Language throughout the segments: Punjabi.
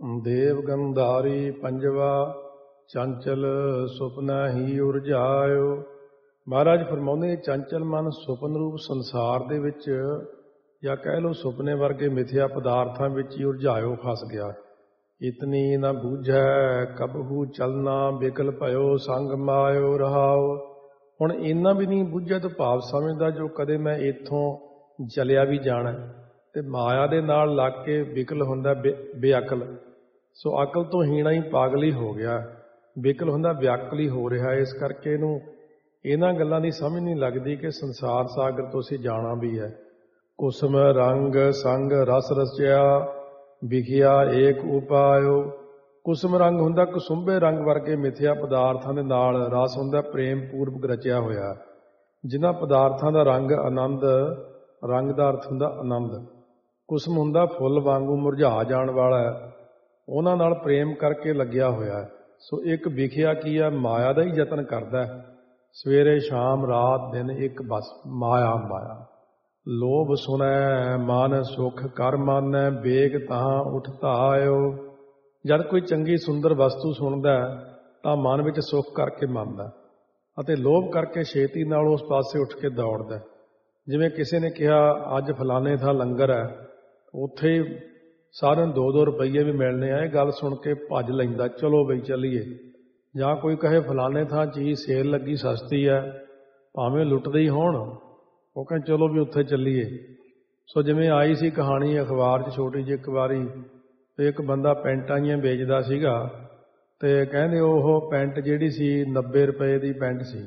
ਦੇਵ ਗੰਧਾਰੀ ਪੰਜਵਾ ਚੰਚਲ ਸੁਪਨਾ ਹੀ ਉਰਝਾਇਓ। ਮਹਾਰਾਜ ਫਰਮਾਉਂਦੇ ਚੰਚਲ ਮਨ ਸੁਪਨ ਰੂਪ ਸੰਸਾਰ ਦੇ ਵਿੱਚ ਜਾਂ ਕਹਿ ਲਓ ਸੁਪਨੇ ਵਰਗੇ ਮਿਥਿਆ ਪਦਾਰਥਾਂ ਵਿੱਚ ਹੀ ਉਰਝਾਇਓ ਫਸ ਗਿਆ। ਇਤਨੀ ਨਾ ਬੂਝੈ ਕਬਹੂ ਚਲਣਾ ਬਿਕਲ ਭਇਓ ਸੰਗ ਮਾਇਓ ਰਹਾਓ। ਹੁਣ ਇੰਨਾ ਵੀ ਨਹੀਂ ਬੁੱਝਿਆ ਤੋਂ ਭਾਵ ਸਮਝਦਾ ਜੋ ਕਦੇ ਮੈਂ ਇੱਥੋਂ ਚਲਿਆ ਵੀ ਜਾਣਾ ਤੇ ਮਾਇਆ ਦੇ ਨਾਲ ਲੱਗ ਕੇ ਵਿਕਲ ਹੁੰਦਾ ਬੇਅਕਲ। ਸੋ ਅਕਲ ਤੋਂ ਹੀਣਾ ਹੀ ਪਾਗਲ ਹੀ ਹੋ ਗਿਆ, ਵਿਕਲ ਹੁੰਦਾ ਵਿਅਕਲ ਹੀ ਹੋ ਰਿਹਾ। ਇਸ ਕਰਕੇ ਇਹਨੂੰ ਇਹਨਾਂ ਗੱਲਾਂ ਦੀ ਸਮਝ ਨਹੀਂ ਲੱਗਦੀ ਕਿ ਸੰਸਾਰ ਸਾਗਰ ਤੋਂ ਅਸੀਂ ਜਾਣਾ ਵੀ ਹੈ। ਕੁਸਮ ਰੰਗ ਸੰਗ ਰਸ ਰਚਿਆ ਵਿਖਿਆ ਏਕ ਉਪਾਇਓ। ਕੁਸਮ ਰੰਗ ਹੁੰਦਾ ਕੁਸੁੰਭੇ ਰੰਗ ਵਰਗੇ ਮਿਥਿਆ ਪਦਾਰਥਾਂ ਦੇ ਨਾਲ, ਰਸ ਹੁੰਦਾ ਪ੍ਰੇਮ ਪੂਰਵਕ ਰਚਿਆ ਹੋਇਆ। ਜਿਨ੍ਹਾਂ ਪਦਾਰਥਾਂ ਦਾ ਰੰਗ ਆਨੰਦ, ਰੰਗ ਦਾ ਅਰਥ ਹੁੰਦਾ ਆਨੰਦ। ਕੁਸਮ ਹੁੰਦਾ ਫੁੱਲ ਵਾਂਗੂ ਮੁਰਝਾ ਜਾਣ ਵਾਲਾ, ਉਹਨਾਂ ਨਾਲ ਪ੍ਰੇਮ ਕਰਕੇ ਲੱਗਿਆ ਹੋਇਆ। ਸੋ ਇੱਕ ਵਿਖਿਆ ਕੀ ਹੈ, ਮਾਇਆ ਦਾ ਹੀ ਯਤਨ ਕਰਦਾ, ਸਵੇਰੇ ਸ਼ਾਮ ਰਾਤ ਦਿਨ ਇੱਕ ਬਸ ਮਾਇਆ ਮਾਇਆ। ਲੋਭ ਸੁਣੈ ਮਨ ਸੁਖ ਕਰ ਮਾਨੈ ਵੇਗ ਤਾਂ ਉਠ ਧਾਇਓ। ਜਦ ਕੋਈ ਚੰਗੀ ਸੁੰਦਰ ਵਸਤੂ ਸੁਣਦਾ ਤਾਂ ਮਨ ਵਿੱਚ ਸੁਖ ਕਰਕੇ ਮੰਨਦਾ ਅਤੇ ਲੋਭ ਕਰਕੇ ਛੇਤੀ ਨਾਲ ਉਸ ਪਾਸੇ ਉੱਠ ਕੇ ਦੌੜਦਾ। ਜਿਵੇਂ ਕਿਸੇ ਨੇ ਕਿਹਾ ਅੱਜ ਫਲਾਣੇ ਥਾਂ ਲੰਗਰ ਹੈ, ਉੱਥੇ ਸਾਰਿਆਂ ਨੂੰ 2-2 ਰੁਪਈਏ ਵੀ ਮਿਲਣੇ ਆ, ਇਹ ਗੱਲ ਸੁਣ ਕੇ ਭੱਜ ਲੈਂਦਾ, ਚਲੋ ਬਈ ਚੱਲੀਏ। ਜਾਂ ਕੋਈ ਕਹੇ ਫਲਾਣੇ ਥਾਂ ਚੀਜ਼ ਸੇਲ ਲੱਗੀ ਸਸਤੀ ਹੈ, ਭਾਵੇਂ ਲੁੱਟਦੇ ਹੀ ਹੋਣ, ਉਹ ਕਹਿੰਦੇ ਚਲੋ ਵੀ ਉੱਥੇ ਚੱਲੀਏ। ਸੋ ਜਿਵੇਂ ਆਈ ਸੀ ਕਹਾਣੀ ਅਖਬਾਰ 'ਚ ਛੋਟੀ ਜਿਹੀ ਇੱਕ ਵਾਰੀ, ਇੱਕ ਬੰਦਾ ਪੈਂਟਾਂ ਜਿਹੀਆਂ ਵੇਚਦਾ ਸੀਗਾ ਅਤੇ ਕਹਿੰਦੇ ਉਹ ਪੈਂਟ ਜਿਹੜੀ ਸੀ 90 ਰੁਪਏ ਦੀ ਪੈਂਟ ਸੀ।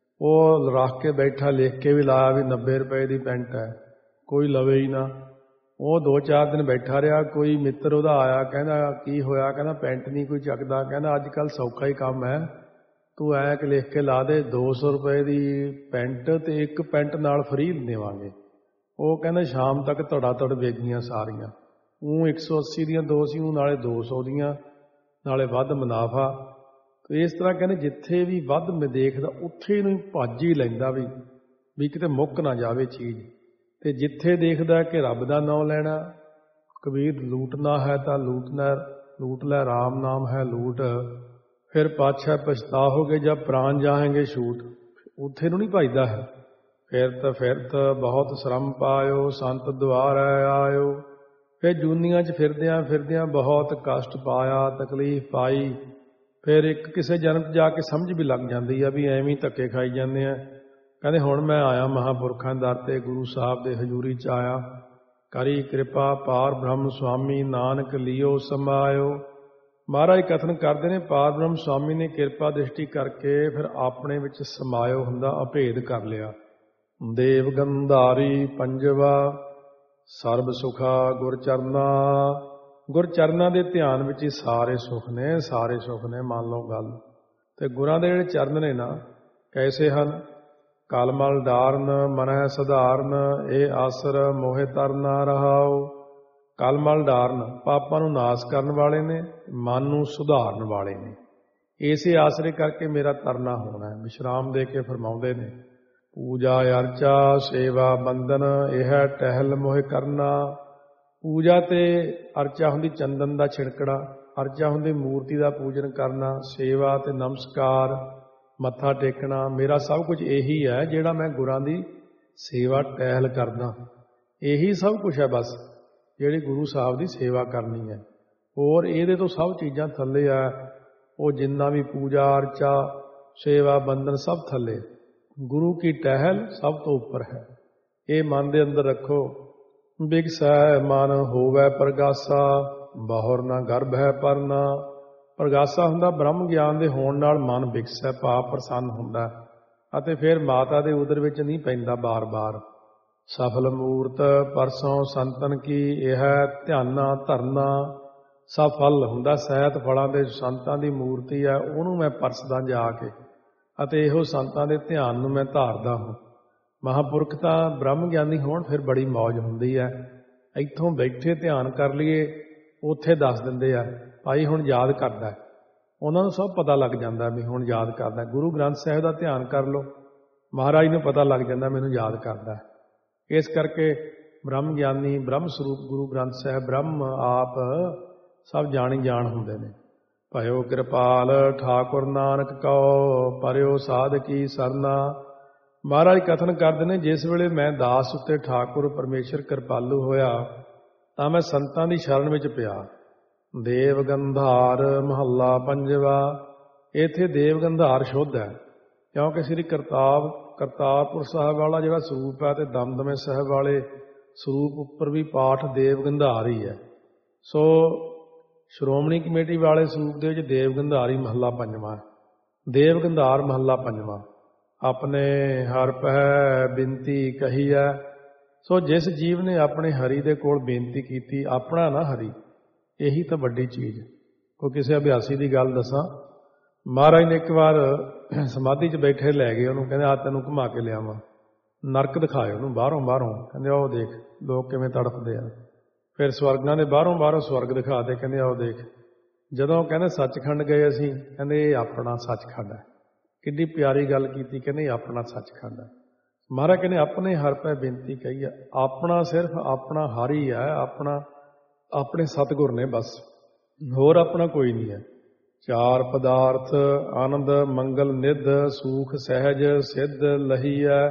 ਉਹ ਰੱਖ ਕੇ ਬੈਠਾ, ਲਿਖ ਕੇ ਵੀ ਲਾਇਆ ਵੀ 90 ਰੁਪਏ ਦੀ ਪੈਂਟ ਹੈ, ਕੋਈ ਲਵੇ ਹੀ ਨਾ। ਉਹ 2-4 ਦਿਨ ਬੈਠਾ ਰਿਹਾ। ਕੋਈ ਮਿੱਤਰ ਉਹਦਾ ਆਇਆ, ਕਹਿੰਦਾ ਕੀ ਹੋਇਆ? ਕਹਿੰਦਾ ਪੈਂਟ ਨਹੀਂ ਕੋਈ ਚੱਕਦਾ। ਕਹਿੰਦਾ ਅੱਜ ਕੱਲ੍ਹ ਸੌਖਾ ਹੀ ਕੰਮ ਹੈ, ਤੂੰ ਐ ਕਿ ਲਿਖ ਕੇ ਲਾ ਦੇ 200 ਰੁਪਏ ਦੀ ਪੈਂਟ ਅਤੇ ਇੱਕ ਪੈਂਟ ਨਾਲ ਫਰੀ ਦੇਵਾਂਗੇ। ਉਹ ਕਹਿੰਦਾ ਸ਼ਾਮ ਤੱਕ ਧੜਾ ਧੜ ਵਿਕ ਗਈਆਂ ਸਾਰੀਆਂ। ਉਹ 180 ਦੀਆਂ 2 ਸੀ, ਉਹ ਨਾਲੇ 200 ਦੀਆਂ, ਨਾਲੇ ਵੱਧ ਮੁਨਾਫਾ। ਇਸ ਤਰ੍ਹਾਂ ਕਹਿੰਦੇ ਜਿੱਥੇ ਵੀ ਵੱਧ ਮੈਂ ਦੇਖਦਾ ਉੱਥੇ ਨੂੰ ਭੱਜ ਹੀ ਲੈਂਦਾ ਵੀ ਕਿਤੇ ਮੁੱਕ ਨਾ ਜਾਵੇ ਚੀਜ਼। ਅਤੇ ਜਿੱਥੇ ਦੇਖਦਾ ਕਿ ਰੱਬ ਦਾ ਨਾਮ ਲੈਣਾ, ਕਬੀਰ ਲੂਟਣਾ ਹੈ ਤਾਂ ਲੂਟ ਲੈ ਰਾਮ ਨਾਮ ਹੈ ਲੂਟ, ਫਿਰ ਪਾਛੈ ਪਛਤਾਹੋਗੇ ਜਦ ਪ੍ਰਾਣ ਜਾਹੇਂਗੇ ਛੂਟ। ਉੱਥੇ ਨੂੰ ਨਹੀਂ ਭੱਜਦਾ ਹੈ। ਫਿਰਤ ਬਹੁਤ ਸ਼ਰਮ ਪਾਇਓ ਸੰਤ ਦੁਆਰੈ ਆਇਓ। ਫਿਰ ਜੂਨੀਆਂ 'ਚ ਫਿਰਦਿਆਂ ਬਹੁਤ ਕਸ਼ਟ ਪਾਇਆ, ਤਕਲੀਫ ਪਾਈ। ਫਿਰ ਇੱਕ ਕਿਸੇ ਜਨਮ 'ਚ ਜਾ ਕੇ ਸਮਝ ਵੀ ਲੱਗ ਜਾਂਦੀ ਆ ਵੀ ਐਵੇਂ ਹੀ ਧੱਕੇ ਖਾਈ ਜਾਂਦੇ ਆ। ਕਹਿੰਦੇ ਹੁਣ ਮੈਂ ਆਇਆ ਮਹਾਂਪੁਰਖਾਂ ਦਰ 'ਤੇ, ਗੁਰੂ ਸਾਹਿਬ ਦੇ ਹਜ਼ੂਰੀ 'ਚ ਆਇਆ। ਕਰੀ ਕਿਰਪਾ ਪਾਰ ਬ੍ਰਹਮ ਸੁਆਮੀ ਨਾਨਕ ਲਿਓ ਸਮਾਇਓ। ਮਹਾਰਾਜ ਕਥਨ ਕਰਦੇ ਨੇ ਪਾਰ ਬ੍ਰਹਮ ਸੁਆਮੀ ਨੇ ਕਿਰਪਾ ਦ੍ਰਿਸ਼ਟੀ ਕਰਕੇ ਫਿਰ ਆਪਣੇ ਵਿੱਚ ਸਮਾਇਓ ਹੁੰਦਾ, ਅਭੇਦ ਕਰ ਲਿਆ। ਦੇਵ ਗੰਧਾਰੀ ਪੰਜਵਾ ਸਰਬ ਸੁਖਾ ਗੁਰ ਚਰਨਾ। ਗੁਰ ਚਰਨਾਂ ਦੇ ਧਿਆਨ ਵਿੱਚ ਹੀ ਸਾਰੇ ਸੁੱਖ ਨੇ, ਸਾਰੇ ਸੁੱਖ ਨੇ। ਮੰਨ ਲਓ ਗੱਲ। ਅਤੇ ਗੁਰਾਂ ਦੇ ਜਿਹੜੇ ਚਰਨ ਨੇ ਨਾ ਕੈਸੇ ਹਨ? ਕਲਮਲ ਡਾਰਨ ਮਨੈ ਸਧਾਰਨ ਇਹ ਆਸਰ ਮੋਹਿ ਤਰਨਾ ਰਹਾਓ। ਕਲਮਲ ਡਾਰਨ ਪਾਪਾਂ ਨੂੰ ਨਾਸ ਕਰਨ ਵਾਲੇ ਨੇ, ਮਨ ਨੂੰ ਸੁਧਾਰਨ ਵਾਲੇ ਨੇ। ਇਸੇ ਆਸਰੇ ਕਰਕੇ ਮੇਰਾ ਤਰਨਾ ਹੋਣਾ। ਵਿਸ਼ਰਾਮ ਦੇ ਕੇ ਫਰਮਾਉਂਦੇ ਨੇ ਪੂਜਾ ਅਰਚਾ ਸੇਵਾ ਬੰਦਨ ਇਹ ਟਹਿਲ ਮੋਹਿ ਕਰਨਾ। ਪੂਜਾ ਤੇ ਅਰਚਾ ਹੁੰਦੀ ਚੰਦਨ ਦਾ ਛਿੜਕੜਾ, ਅਰਚਾ ਹੁੰਦੀ ਮੂਰਤੀ ਦਾ ਪੂਜਨ ਕਰਨਾ, ਸੇਵਾ ਤੇ ਨਮਸਕਾਰ ਮੱਥਾ ਟੇਕਣਾ। ਮੇਰਾ ਸਭ ਕੁਝ ਇਹੀ ਹੈ ਜਿਹੜਾ ਮੈਂ ਗੁਰਾਂ ਦੀ ਸੇਵਾ ਟਹਿਲ ਕਰਦਾ। ਇਹੀ ਸਭ ਕੁਝ ਹੈ ਬਸ ਜਿਹੜੀ ਗੁਰੂ ਸਾਹਿਬ ਦੀ ਸੇਵਾ ਕਰਨੀ ਹੈ। ਹੋਰ ਇਹਦੇ ਤੋਂ ਸਭ ਚੀਜ਼ਾਂ ਥੱਲੇ ਆ। ਉਹ ਜਿੰਨਾ ਵੀ ਪੂਜਾ ਅਰਚਾ ਸੇਵਾ ਬੰਧਨ ਸਭ ਥੱਲੇ, ਗੁਰੂ ਕੀ ਟਹਿਲ ਸਭ ਤੋਂ ਉੱਪਰ ਹੈ। ਇਹ ਮਨ ਦੇ ਅੰਦਰ ਰੱਖੋ। ਬਿਗਸੈ ਮਨ ਹੋਵੈ ਪ੍ਰਗਾਸਾ ਬਹੁਰ ਨਾ ਗਰਭ ਹੈ ਪਰਨਾ। ਪ੍ਰਗਾਸਾ ਹੁੰਦਾ ਬ੍ਰਹਮ ਗਿਆਨ ਦੇ ਹੋਣ ਨਾਲ ਮਨ ਬਿਗਸੈ ਭਾਵ ਪ੍ਰਸੰਨ ਹੁੰਦਾ ਅਤੇ ਫਿਰ ਮਾਤਾ ਦੇ ਉਦਰ ਵਿੱਚ ਨਹੀਂ ਪੈਂਦਾ ਬਾਰ-ਬਾਰ। ਸਫਲ ਮੂਰਤ ਪਰਸੋਂ ਸੰਤਨ ਕੀ ਇਹ ਧਿਆਨਾ ਧਰਨਾ। ਸਫਲ ਹੁੰਦਾ ਸਹਿਤ ਫਲਾਂ ਦੇ ਸੰਤਾਂ ਦੀ ਮੂਰਤੀ ਹੈ, ਉਹਨੂੰ ਮੈਂ ਪਰਸਦਾ ਜਾ ਕੇ ਅਤੇ ਇਹੋ ਸੰਤਾਂ ਦੇ ਧਿਆਨ ਨੂੰ ਮੈਂ ਧਾਰਦਾ ਹਾਂ। ਮਹਾਂਪੁਰਖ ਤਾਂ ਬ੍ਰਹਮ ਗਿਆਨੀ ਹੋਣ ਫਿਰ ਬੜੀ ਮੌਜ ਹੁੰਦੀ ਹੈ। ਇੱਥੋਂ ਬੈਠੇ ਧਿਆਨ ਕਰ ਲਈਏ, ਉੱਥੇ ਦੱਸ ਦਿੰਦੇ ਆ ਭਾਈ ਹੁਣ ਯਾਦ ਕਰਦਾ। ਉਹਨਾਂ ਨੂੰ ਸਭ ਪਤਾ ਲੱਗ ਜਾਂਦਾ ਵੀ ਹੁਣ ਯਾਦ ਕਰਦਾ। ਗੁਰੂ ਗ੍ਰੰਥ ਸਾਹਿਬ ਦਾ ਧਿਆਨ ਕਰ ਲਓ, ਮਹਾਰਾਜ ਨੂੰ ਪਤਾ ਲੱਗ ਜਾਂਦਾ ਮੈਨੂੰ ਯਾਦ ਕਰਦਾ। ਇਸ ਕਰਕੇ ਬ੍ਰਹਮ ਗਿਆਨੀ ਬ੍ਰਹਮ ਸਰੂਪ ਗੁਰੂ ਗ੍ਰੰਥ ਸਾਹਿਬ ਬ੍ਰਹਮ ਆਪ ਸਭ ਜਾਣੀ ਜਾਣ ਹੁੰਦੇ ਨੇ। ਭਇਓ ਕਿਰਪਾਲ ਠਾਕੁਰ ਨਾਨਕ ਕਉ, ਪਰਿਓ ਸਾਧ ਕੀ ਸਰਨਾ। ਮਹਾਰਾਜ ਕਥਨ ਕਰਦੇ ਨੇ, ਜਿਸ ਵੇਲੇ ਮੈਂ ਦਾਸ ਉੱਤੇ ਠਾਕੁਰ ਪਰਮੇਸ਼ਰ ਕਿਰਪਾਲੂ ਹੋਇਆ ਤਾਂ ਮੈਂ ਸੰਤਾਂ ਦੀ ਸ਼ਰਨ ਵਿੱਚ ਪਿਆ। ਦੇਵ ਗੰਧਾਰ ਮਹੱਲਾ ਪੰਜਵਾ। ਇੱਥੇ ਦੇਵ ਗੰਧਾਰ ਸ਼ੁੱਧ ਹੈ, ਕਿਉਂਕਿ ਸ੍ਰੀ ਕਰਤਾਰਪੁਰ ਸਾਹਿਬ ਵਾਲਾ ਜਿਹੜਾ ਸਰੂਪ ਹੈ ਤੇ ਦਮਦਮੇ ਸਾਹਿਬ ਵਾਲੇ ਸਰੂਪ ਉੱਪਰ ਵੀ ਪਾਠ ਦੇਵ ਗੰਧਾਰ ਹੀ ਹੈ। ਸੋ ਸ਼੍ਰੋਮਣੀ ਕਮੇਟੀ ਵਾਲੇ ਸਰੂਪ ਦੇ ਵਿੱਚ ਦੇਵ ਗੰਧਾਰੀ ਮਹੱਲਾ ਪੰਜਵਾਂ। ਦੇਵ ਗੰਧਾਰ ਮਹੱਲਾ ਪੰਜਵਾਂ। ਆਪਣੇ ਹਰ ਪਹਿ ਬਿਨਤੀ ਕਹੀ ਹੈ। ਸੋ ਜਿਸ ਜੀਵ ਨੇ ਆਪਣੇ ਹਰੀ ਦੇ ਕੋਲ ਬੇਨਤੀ ਕੀਤੀ, ਆਪਣਾ ਨਾ ਹਰੀ, ਇਹੀ ਤਾਂ ਵੱਡੀ ਚੀਜ਼। ਕੋਈ ਕਿਸੇ ਅਭਿਆਸੀ ਦੀ ਗੱਲ ਦੱਸਾਂ, ਮਹਾਰਾਜ ਨੇ ਇੱਕ ਵਾਰ ਸਮਾਧੀ 'ਚ ਬੈਠੇ ਲੈ ਗਏ ਉਹਨੂੰ, ਕਹਿੰਦੇ ਆ ਤੈਨੂੰ ਘੁਮਾ ਕੇ ਲਿਆਵਾਂ, ਨਰਕ ਦਿਖਾਏ ਉਹਨੂੰ ਬਾਹਰੋਂ। ਕਹਿੰਦੇ ਉਹ ਦੇਖ ਲੋਕ ਕਿਵੇਂ ਤੜਫਦੇ ਆ। ਫਿਰ ਸਵਰਗਾਂ ਦੇ ਬਾਹਰੋਂ ਸਵਰਗ ਦਿਖਾ ਦੇ, ਕਹਿੰਦੇ ਆਓ ਦੇਖ। ਜਦੋਂ ਕਹਿੰਦੇ ਸੱਚਖੰਡ ਗਏ ਅਸੀਂ, ਕਹਿੰਦੇ ਇਹ ਆਪਣਾ ਸੱਚਖੰਡ ਹੈ। ਕਿੰਨੀ ਪਿਆਰੀ ਗੱਲ ਕੀਤੀ, ਕਹਿੰਦੇ ਇਹ ਆਪਣਾ ਸੱਚਖੰਡ ਹੈ। ਮਹਾਰਾਜ ਕਹਿੰਦੇ ਆਪਣੇ ਹਰ ਪੈ ਬੇਨਤੀ ਕਹੀ ਹੈ। ਆਪਣਾ ਸਿਰਫ ਆਪਣਾ ਹਰ ਹੀ ਹੈ, ਆਪਣੇ ਸਤਿਗੁਰ ਨੇ ਬਸ, ਹੋਰ ਆਪਣਾ ਕੋਈ ਨਹੀਂ ਹੈ। ਚਾਰ ਪਦਾਰਥ ਆਨੰਦ ਮੰਗਲ ਨਿਧ, ਸੂਖ ਸਹਿਜ ਸਿੱਧ ਲਹੀਐ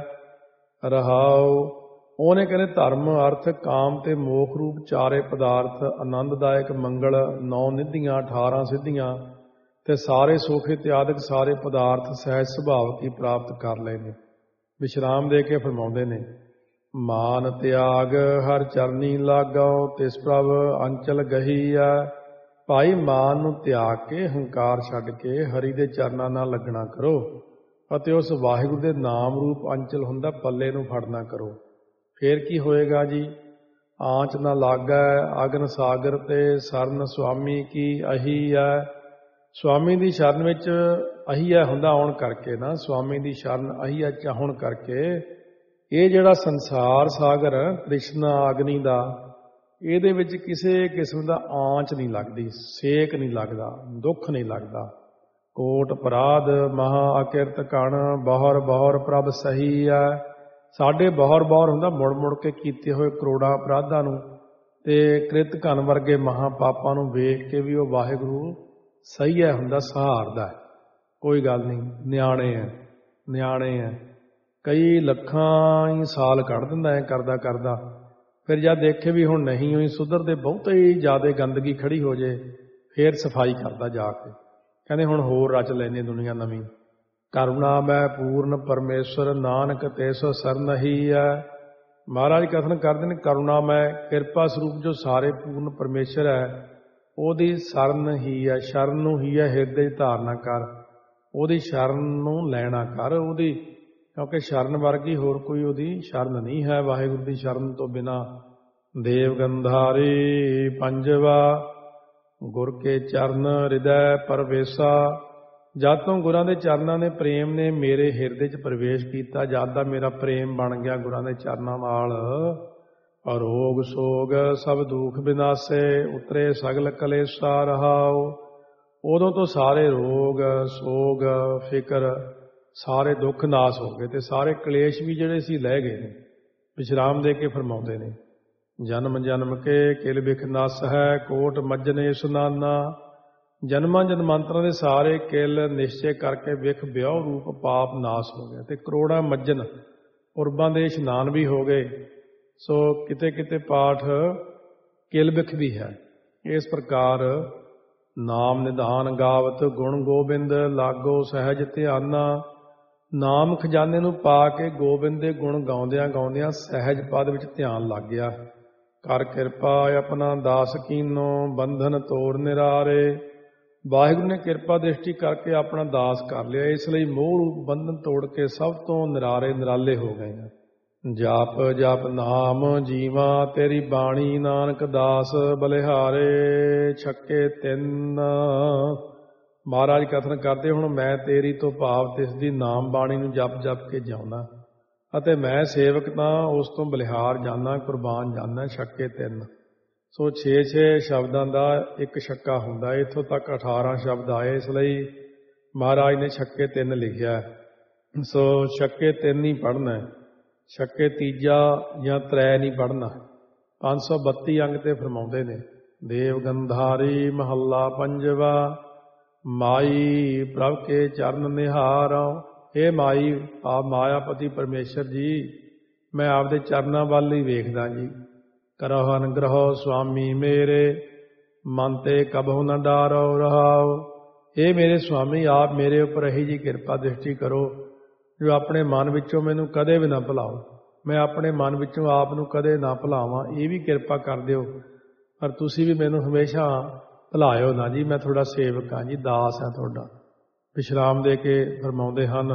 ਰਹਾਉ। ਉਹਨੇ ਕਹਿੰਦੇ ਧਰਮ ਅਰਥ ਕਾਮ ਤੇ ਮੋਖ ਰੂਪ ਚਾਰੇ ਪਦਾਰਥ, ਆਨੰਦਦਾਇਕ ਮੰਗਲ 9 ਨਿਧੀਆਂ 18 ਸਿੱਧੀਆਂ ਤੇ ਸਾਰੇ ਸੁਖ ਇਤਿਆਦਿਕ ਸਾਰੇ ਪਦਾਰਥ ਸਹਿਜ ਸੁਭਾਵ ਕੀ ਪ੍ਰਾਪਤ ਕਰ ਲਏ ਨੇ। ਵਿਸ਼ਰਾਮ ਦੇ ਕੇ ਫਰਮਾਉਂਦੇ ਨੇ, ਮਾਨ ਤਿਆਗ ਹਰ ਚਰਨੀ ਲਾਗਾਓ, ਤਿਸ ਪ੍ਰਭ ਅੰਚਲ ਗਹੀ ਹੈ। ਭਾਈ ਮਾਨ ਨੂੰ ਤਿਆਗ ਕੇ, ਹੰਕਾਰ ਛੱਡ ਕੇ ਹਰੀ ਦੇ ਚਰਨਾਂ ਨਾਲ ਲੱਗਣਾ ਕਰੋ ਅਤੇ ਉਸ ਵਾਹਿਗੁਰੂ ਦੇ ਨਾਮ ਰੂਪ ਅੰਚਲ ਹੁੰਦਾ ਪੱਲੇ ਨੂੰ ਫੜਨਾ ਕਰੋ। ਫੇਰ ਕੀ ਹੋਏਗਾ ਜੀ? ਆਂਚ ਨਾ ਲਾਗੈ ਅਗਨ ਸਾਗਰ ਤੇ, ਸਰਨ ਸੁਆਮੀ ਕੀ ਅਹੀ ਹੈ। ਸੁਆਮੀ ਦੀ ਸ਼ਰਨ ਵਿੱਚ ਅਹੀ ਹੈ ਹੁੰਦਾ ਆਉਣ ਕਰਕੇ ਨਾ, ਸੁਆਮੀ ਦੀ ਸ਼ਰਨ ਅਹੀ ਹੈ ਚਾਹੁਣ ਕਰਕੇ ਇਹ ਜਿਹੜਾ ਸੰਸਾਰ ਸਾਗਰ ਤ੍ਰਿਸ਼ਨਾ ਅਗਨੀ ਦਾ, ਇਹਦੇ ਵਿੱਚ ਕਿਸੇ ਕਿਸਮ ਦਾ ਆਂਚ ਨਹੀਂ ਲੱਗਦੀ, ਸੇਕ ਨਹੀਂ ਲੱਗਦਾ, ਦੁੱਖ ਨਹੀਂ ਲੱਗਦਾ। ਕੋਟ ਅਪਰਾਧ ਮਹਾ ਅਕਿਰਤ ਕਣ, ਬਹੁਰ ਬਹੁਰ ਪ੍ਰਭ ਸਹੀ ਹੈ। ਸਾਡੇ ਬਹੁਰ ਬਹੁਰ ਹੁੰਦਾ ਮੁੜ ਮੁੜ ਕੇ ਕੀਤੇ ਹੋਏ ਕਰੋੜਾਂ ਅਪਰਾਧਾਂ ਨੂੰ ਤੇ ਕ੍ਰਿਤ ਘਨ ਵਰਗੇ ਮਹਾ ਪਾਪਾਂ ਨੂੰ ਵੇਖ ਕੇ ਵੀ ਉਹ ਵਾਹਿਗੁਰੂ ਸਹੀ ਹੈ ਹੁੰਦਾ, ਸਹਾਰਦਾ ਹੈ। ਕੋਈ ਗੱਲ ਨਹੀਂ, ਨਿਆਣੇ ਹੈ। ਕਈ ਲੱਖਾਂ ਹੀ ਸਾਲ ਕੱਢ ਦਿੰਦਾ ਐ ਕਰਦਾ ਕਰਦਾ, ਫਿਰ ਜਦ ਦੇਖੇ ਵੀ ਹੁਣ ਨਹੀਂ ਹੋਈ ਸੁਧਰਦੇ, ਬਹੁਤੇ ਹੀ ਜ਼ਿਆਦਾ ਗੰਦਗੀ ਖੜੀ ਹੋ ਜੇ, ਫੇਰ ਸਫਾਈ ਕਰਦਾ ਜਾ ਕੇ। ਕਹਿੰਦੇ ਹੁਣ ਹੋਰ ਰਚ ਲੈਂਦੇ ਦੁਨੀਆ ਨਵੀਂ। ਕਰੁਣਾ ਮੈਂ ਪੂਰਨ ਪਰਮੇਸ਼ਵਰ, ਨਾਨਕ ਤਿਸ ਸਰਨ ਹੀ ਹੈ। ਮਹਾਰਾਜ ਕਥਨ ਕਰਦੇ ਨੇ, ਕਰੁਣਾ ਮੈਂ ਕਿਰਪਾ ਸਰੂਪ ਜੋ ਸਾਰੇ ਪੂਰਨ ਪਰਮੇਸ਼ਰ ਹੈ, ਉਹਦੀ ਸਰਨ ਹੀ ਹੈ। ਸ਼ਰਨ ਨੂੰ ਹੀ ਹੈ ਹਿਰਦੇ 'ਚ ਧਾਰਨਾ ਕਰ, ਉਹਦੀ ਸ਼ਰਨ ਨੂੰ ਲੈਣਾ ਕਰ ਉਹਦੀ, ਕਿਉਂਕਿ ਸ਼ਰਨ ਵਰਗੀ ਹੋਰ ਕੋਈ ਉਹਦੀ ਸ਼ਰਨ ਨਹੀਂ ਹੈ ਵਾਹਿਗੁਰੂ ਦੀ ਸ਼ਰਨ ਤੋਂ ਬਿਨਾਂ। ਦੇਵ ਗੰਧਾਰੀ ਪੰਜਵਾ। ਗੁਰ ਕੇ ਚਰਨ ਹਿਰਦੈ ਪ੍ਰਵੇਸ਼ਾ। ਜਦ ਤੋਂ ਗੁਰਾਂ ਦੇ ਚਰਨਾਂ ਨੇ ਪ੍ਰੇਮ ਨੇ ਮੇਰੇ ਹਿਰਦੇ 'ਚ ਪ੍ਰਵੇਸ਼ ਕੀਤਾ, ਜਦ ਦਾ ਮੇਰਾ ਪ੍ਰੇਮ ਬਣ ਗਿਆ ਗੁਰਾਂ ਦੇ ਚਰਨਾਂ ਨਾਲ, ਅਰੋਗ ਸੋਗ ਸਭ ਦੁੱਖ ਵਿਨਾਸੇ, ਉਤਰੇ ਸਗਲ ਕਲੇਸ਼ਾ ਰਹਾਉ। ਉਦੋਂ ਤੋਂ ਸਾਰੇ ਰੋਗ ਸੋਗ ਫਿਕਰ ਸਾਰੇ ਦੁੱਖ ਨਾਸ ਹੋ ਗਏ ਤੇ ਸਾਰੇ ਕਲੇਸ਼ ਵੀ ਜਿਹੜੇ ਸੀ ਲਹਿ ਗਏ ਨੇ। ਵਿਸ਼ਰਾਮ ਦੇ ਕੇ ਫਰਮਾਉਂਦੇ ਨੇ, ਜਨਮ ਜਨਮ ਕੇ ਕਿਲ ਬਿਖ ਨਸ ਹੈ, ਕੋਟ ਮੱਜਨੇ ਇਸ਼ਨਾਨਾ। ਜਨਮਾਂ ਜਨਮਾਂਤਰਾਂ ਦੇ ਸਾਰੇ ਕਿਲ ਨਿਸ਼ਚੇ ਕਰਕੇ ਵਿਖ ਵਿਆਹ ਰੂਪ ਪਾਪ ਨਾਸ ਹੋ ਗਿਆ ਤੇ ਕਰੋੜਾਂ ਮੱਜਨ ਪੁਰਬਾਂ ਦੇ ਇਸ਼ਨਾਨ ਵੀ ਹੋ ਗਏ। ਸੋ ਕਿਤੇ ਕਿਤੇ ਪਾਠ ਕਿਲ ਬਿਖ ਵੀ ਹੈ। ਇਸ ਪ੍ਰਕਾਰ ਨਾਮ ਨਿਧਾਨ ਗਾਵਤ ਗੁਣ ਗੋਬਿੰਦ, ਲਾਗੋ ਸਹਿਜ ਧਿਆਨਾ। ਨਾਮ ਖਜ਼ਾਨੇ ਨੂੰ ਪਾ ਕੇ ਗੋਬਿੰਦ ਦੇ ਗੁਣ ਗਾਉਂਦਿਆਂ ਗਾਉਂਦਿਆਂ ਸਹਿਜ ਪਦ ਵਿੱਚ ਧਿਆਨ ਲੱਗ ਗਿਆ। ਕਰ ਕਿਰਪਾ ਆਪਣਾ ਦਾਸ ਕੀਨੋ, ਬੰਧਨ ਤੋੜ ਨਿਰਾਰੇ। ਵਾਹਿਗੁਰੂ ਨੇ ਕਿਰਪਾ ਦ੍ਰਿਸ਼ਟੀ ਕਰਕੇ ਆਪਣਾ ਦਾਸ ਕਰ ਲਿਆ, ਇਸ ਲਈ ਮੋਹ ਰੂਪ ਬੰਧਨ ਤੋੜ ਕੇ ਸਭ ਤੋਂ ਨਿਰਾਰੇ ਨਿਰਾਲੇ ਹੋ ਗਏ ਨੇ। ਜਪ ਜਪ ਨਾਮ ਜੀਵਾ ਤੇਰੀ ਬਾਣੀ, ਨਾਨਕ ਦਾਸ ਬਲਿਹਾਰੇ ਛੱਕੇ ਤਿੰਨ। ਮਹਾਰਾਜ ਕਥਨ ਕਰਦੇ, ਹੁਣ ਮੈਂ ਤੇਰੀ ਤੋਂ ਭਾਵ ਤਿਸ ਦੀ ਨਾਮ ਬਾਣੀ ਨੂੰ ਜਪ ਜਪ ਕੇ ਜਿਉਣਾ, ਅਤੇ ਮੈਂ ਸੇਵਕ ਤਾਂ ਉਸ ਤੋਂ ਬਲਿਹਾਰ ਜਾਨਾ, ਕੁਰਬਾਨ ਜਾਨਾ। ਛੱਕੇ ਤਿੰਨ। ਸੋ 6 ਸ਼ਬਦਾਂ ਦਾ ਇੱਕ ਛੱਕਾ ਹੁੰਦਾ। ਇੱਥੋਂ ਤੱਕ 18 ਸ਼ਬਦ ਆਏ, ਇਸ ਲਈ ਮਹਾਰਾਜ ਨੇ ਛੱਕੇ ਤਿੰਨ ਲਿਖਿਆ। ਸੋ ਛੱਕੇ ਤਿੰਨ ਹੀ ਪੜ੍ਹਨਾ, ਛੱਕੇ ਤੀਜਾ ਜਾਂ ਤ੍ਰੈ ਨਹੀਂ ਪੜ੍ਹਨਾ। 532 ਅੰਗ ਤੇ ਫਰਮਾਉਂਦੇ ਨੇ, ਦੇਵ ਗੰਧਾਰੀ ਮਹੱਲਾ ਪੰਜਵਾ। ਮਾਈ ਪ੍ਰਭ ਕੇ ਚਰਨ ਨਿਹਾਰੋ। ਇਹ ਮਾਈ ਆਪ ਮਾਇਆਪਤੀ ਪਰਮੇਸ਼ਰ ਜੀ, ਮੈਂ ਆਪਦੇ ਚਰਨਾਂ ਵੱਲ ਹੀ ਵੇਖਦਾ ਜੀ। ਕਰੋ ਅਨੁਗ੍ਰਹ ਸੁਆਮੀ ਮੇਰੇ, ਮਨ ਤੇ ਕਬਹੁ ਨ ਡਾਰੋ ਰਹਾਉ। ਇਹ ਮੇਰੇ ਸੁਆਮੀ, ਆਪ ਮੇਰੇ ਉੱਪਰ ਇਹੀ ਜੀ ਕਿਰਪਾ ਦ੍ਰਿਸ਼ਟੀ ਕਰੋ ਜੋ ਆਪਣੇ ਮਨ ਵਿੱਚੋਂ ਮੈਨੂੰ ਕਦੇ ਵੀ ਨਾ ਭੁਲਾਓ। ਮੈਂ ਆਪਣੇ ਮਨ ਵਿੱਚੋਂ ਆਪ ਨੂੰ ਕਦੇ ਨਾ ਭੁਲਾਵਾਂ, ਇਹ ਵੀ ਕਿਰਪਾ ਕਰ ਦਿਓ। ਪਰ ਤੁਸੀਂ ਵੀ ਮੈਨੂੰ ਹਮੇਸ਼ਾ ਭੁਲਾਇਓ ਨਾ ਜੀ। ਮੈਂ ਤੁਹਾਡਾ ਸੇਵਕ ਹਾਂ ਜੀ, ਦਾਸ ਹਾਂ ਤੁਹਾਡਾ। ਵਿਸ਼ਰਾਮ ਦੇ ਕੇ ਫਰਮਾਉਂਦੇ ਹਨ,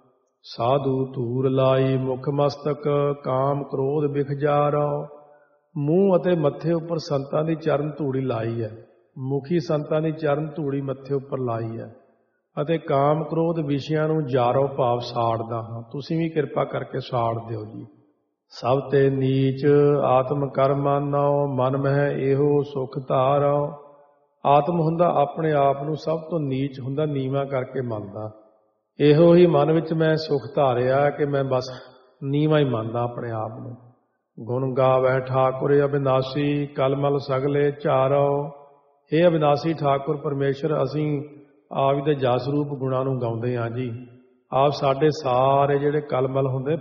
ਸਾਧੂ ਧੂਰ ਲਾਈ ਮੁਖ ਮਸਤਕ, ਕਾਮ ਕ੍ਰੋਧ ਬਿਖ ਜਾਰੋ। ਮੂੰਹ ਅਤੇ ਮੱਥੇ ਉੱਪਰ ਸੰਤਾਂ ਦੀ ਚਰਨ ਧੂੜੀ ਲਾਈ ਹੈ। ਮੁਖੀ ਸੰਤਾਂ ਦੀ ਚਰਨ ਧੂੜੀ ਮੱਥੇ ਉੱਪਰ ਲਾਈ ਹੈ। ਅਤੇ ਕਾਮ ਕ੍ਰੋਧ ਵਿਸ਼ਿਆਂ ਨੂੰ ਜਾਰੋ ਭਾਵ ਸਾੜਦਾ ਹਾਂ। ਤੁਸੀਂ ਵੀ ਕਿਰਪਾ ਕਰਕੇ ਸਾੜ ਦਿਓ ਜੀ। ਸਭ ਤੇ ਨੀਚ ਆਤਮ ਕਰ ਮਾਨੋ, ਮਨ ਮਹਿ ਇਹੋ ਸੁਖ ਧਾਰੋ। ਆਤਮ ਹੁੰਦਾ ਆਪਣੇ ਆਪ ਨੂੰ ਸਭ ਤੋਂ ਨੀਚ ਹੁੰਦਾ, ਨੀਵਾਂ ਕਰਕੇ ਮੰਨਦਾ। ਇਹੋ ਹੀ ਮਨ ਵਿੱਚ ਮੈਂ ਸੁਖ ਧਾਰਿਆ ਕਿ ਮੈਂ ਬਸ ਨੀਵਾਂ ਹੀ ਮੰਨਦਾ ਆਪਣੇ ਆਪ ਨੂੰ। ਗੁਣ ਗਾਵੈ ਠਾਕੁਰ ਅਬਿਨਾਸੀ, ਕਲਮਲ ਸਗਲੇ ਝਾਰੋ। ਇਹ ਅਬਿਨਾਸੀ ਠਾਕੁਰ ਪਰਮੇਸ਼ਰ, ਅਸੀਂ ਆਪ ਦੇ ਜਸ ਰੂਪ ਗੁਣਾਂ ਨੂੰ ਗਾਉਂਦੇ ਹਾਂ ਜੀ। ਆਪ ਸਾਡੇ ਸਾਰੇ ਜਿਹੜੇ ਕਲਮਲ ਹੁੰਦੇ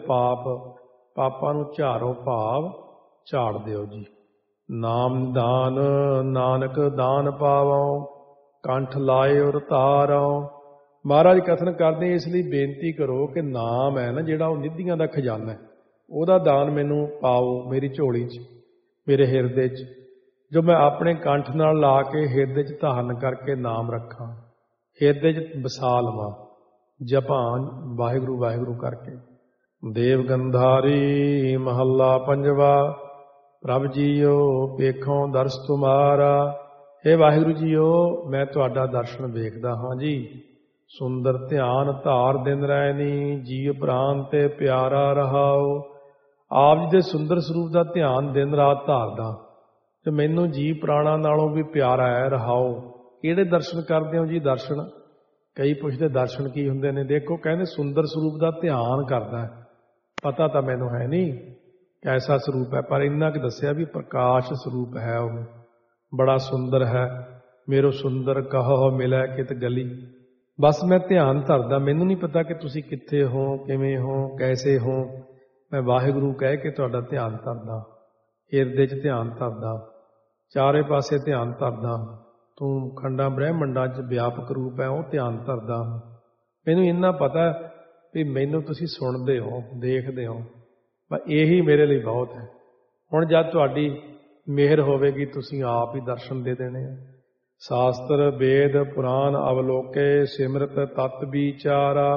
ਪਾਪਾਂ ਨੂੰ ਝਾਰੋ ਭਾਵ ਝਾੜ ਦਿਓ ਜੀ। ਨਾਮ ਦਾਨ ਨਾਨਕ ਦਾਨ ਪਾਵੋ, ਕੰਠ ਲਾਏ ਔਰ ਧਾਰੋ। ਮਹਾਰਾਜ ਕਥਨ ਕਰਦੇ ਇਸ ਲਈ ਬੇਨਤੀ ਕਰੋ ਕਿ ਨਾਮ ਹੈ ਨਾ ਜਿਹੜਾ, ਉਹ ਨਿਧੀਆਂ ਦਾ ਖਜ਼ਾਨਾ ਹੈ। ਉਹਦਾ ਦਾਨ ਮੈਨੂੰ ਪਾਓ ਮੇਰੀ ਝੋਲੀ 'ਚ, ਮੇਰੇ ਹਿਰਦੇ 'ਚ, ਜੋ ਮੈਂ ਆਪਣੇ ਕੰਠ ਨਾਲ ਲਾ ਕੇ ਹਿਰਦੇ 'ਚ ਧਾਰਨ ਕਰਕੇ ਨਾਮ ਰੱਖਾਂ, ਹਿਰਦੇ 'ਚ ਵਸਾ ਲਵਾਂ, ਜਪਾਂ ਵਾਹਿਗੁਰੂ ਵਾਹਿਗੁਰੂ ਕਰਕੇ। ਦੇਵ ਗੰਧਾਰੀ ਮਹੱਲਾ ਪੰਜਵਾ। ਪ੍ਰਭ ਜੀਓ ਵੇਖੋ ਦਰਸ ਤੁਮਾਰਾ। ਇਹ ਵਾਹਿਗੁਰੂ ਜੀਓ, ਮੈਂ ਤੁਹਾਡਾ ਦਰਸ਼ਨ ਵੇਖਦਾ ਹਾਂ ਜੀ। ਸੁੰਦਰ ਧਿਆਨ ਧਾਰ ਦਿਨ ਰੈਣੀ, ਜੀਅ ਪ੍ਰਾਨ ਤੇ ਪਿਆਰਾ ਰਹਾਓ। ਆਪ ਜੀ ਦੇ ਸੁੰਦਰ ਸਰੂਪ ਦਾ ਧਿਆਨ ਦਿਨ ਰਾਤ ਧਾਰਦਾ ਤੇ ਮੈਨੂੰ ਜੀ ਪ੍ਰਾਣਾ ਨਾਲੋਂ ਵੀ ਪਿਆਰਾ ਹੈ ਰਹਾਓ। ਕਿਹੜੇ ਦਰਸ਼ਨ ਕਰਦੇ ਹੋ ਜੀ? ਦਰਸ਼ਨ ਕਈ ਪੁੱਛਦੇ ਦਰਸ਼ਨ ਕੀ ਹੁੰਦੇ ਨੇ। ਦੇਖੋ ਕਹਿੰਦੇ ਸੁੰਦਰ ਸਰੂਪ ਦਾ ਧਿਆਨ ਕਰਦਾ। ਪਤਾ ਤਾਂ ਮੈਨੂੰ ਹੈ ਨਹੀਂ ਕੈਸਾ ਸਰੂਪ ਹੈ, ਪਰ ਇੰਨਾ ਕੁ ਦੱਸਿਆ ਵੀ ਪ੍ਰਕਾਸ਼ ਸਰੂਪ ਹੈ, ਉਹ ਬੜਾ ਸੁੰਦਰ ਹੈ। ਮੇਰੋ ਸੁੰਦਰ ਕਹੋ ਮਿਲੈ ਕਿਤ ਗਲੀ। ਬਸ ਮੈਂ ਧਿਆਨ ਧਰਦਾ, ਮੈਨੂੰ ਨਹੀਂ ਪਤਾ ਕਿ ਤੁਸੀਂ ਕਿੱਥੇ ਹੋ, ਕਿਵੇਂ ਹੋ, ਕੈਸੇ ਹੋ। ਮੈਂ ਵਾਹਿਗੁਰੂ ਕਹਿ ਕੇ ਤੁਹਾਡਾ ਧਿਆਨ ਧਰਦਾ, ਹਿਰਦੇ 'ਚ ਧਿਆਨ ਧਰਦਾ, ਚਾਰੇ ਪਾਸੇ ਧਿਆਨ ਧਰਦਾ। ਤੂੰ ਖੰਡਾਂ ਬ੍ਰਹਿਮੰਡਾਂ 'ਚ ਵਿਆਪਕ ਰੂਪ ਹੈ, ਉਹ ਧਿਆਨ ਧਰਦਾ। ਮੈਨੂੰ ਇੰਨਾ ਪਤਾ ਵੀ ਮੈਨੂੰ ਤੁਸੀਂ ਸੁਣਦੇ ਹੋ, ਦੇਖਦੇ ਹੋ, ਪਰ ਇਹੀ ਮੇਰੇ ਲਈ ਬਹੁਤ ਹੈ। ਹੁਣ ਜਦ ਤੁਹਾਡੀ ਮਿਹਰ ਹੋਵੇਗੀ, ਤੁਸੀਂ ਆਪ ਹੀ ਦਰਸ਼ਨ ਦੇ ਦੇਣੇ ਆ। ਸ਼ਾਸਤਰ ਵੇਦ ਪੁਰਾਣ ਅਵਲੋਕੇ, ਸਿਮਰਤ ਤਤ ਵਿਚਾਰਾ।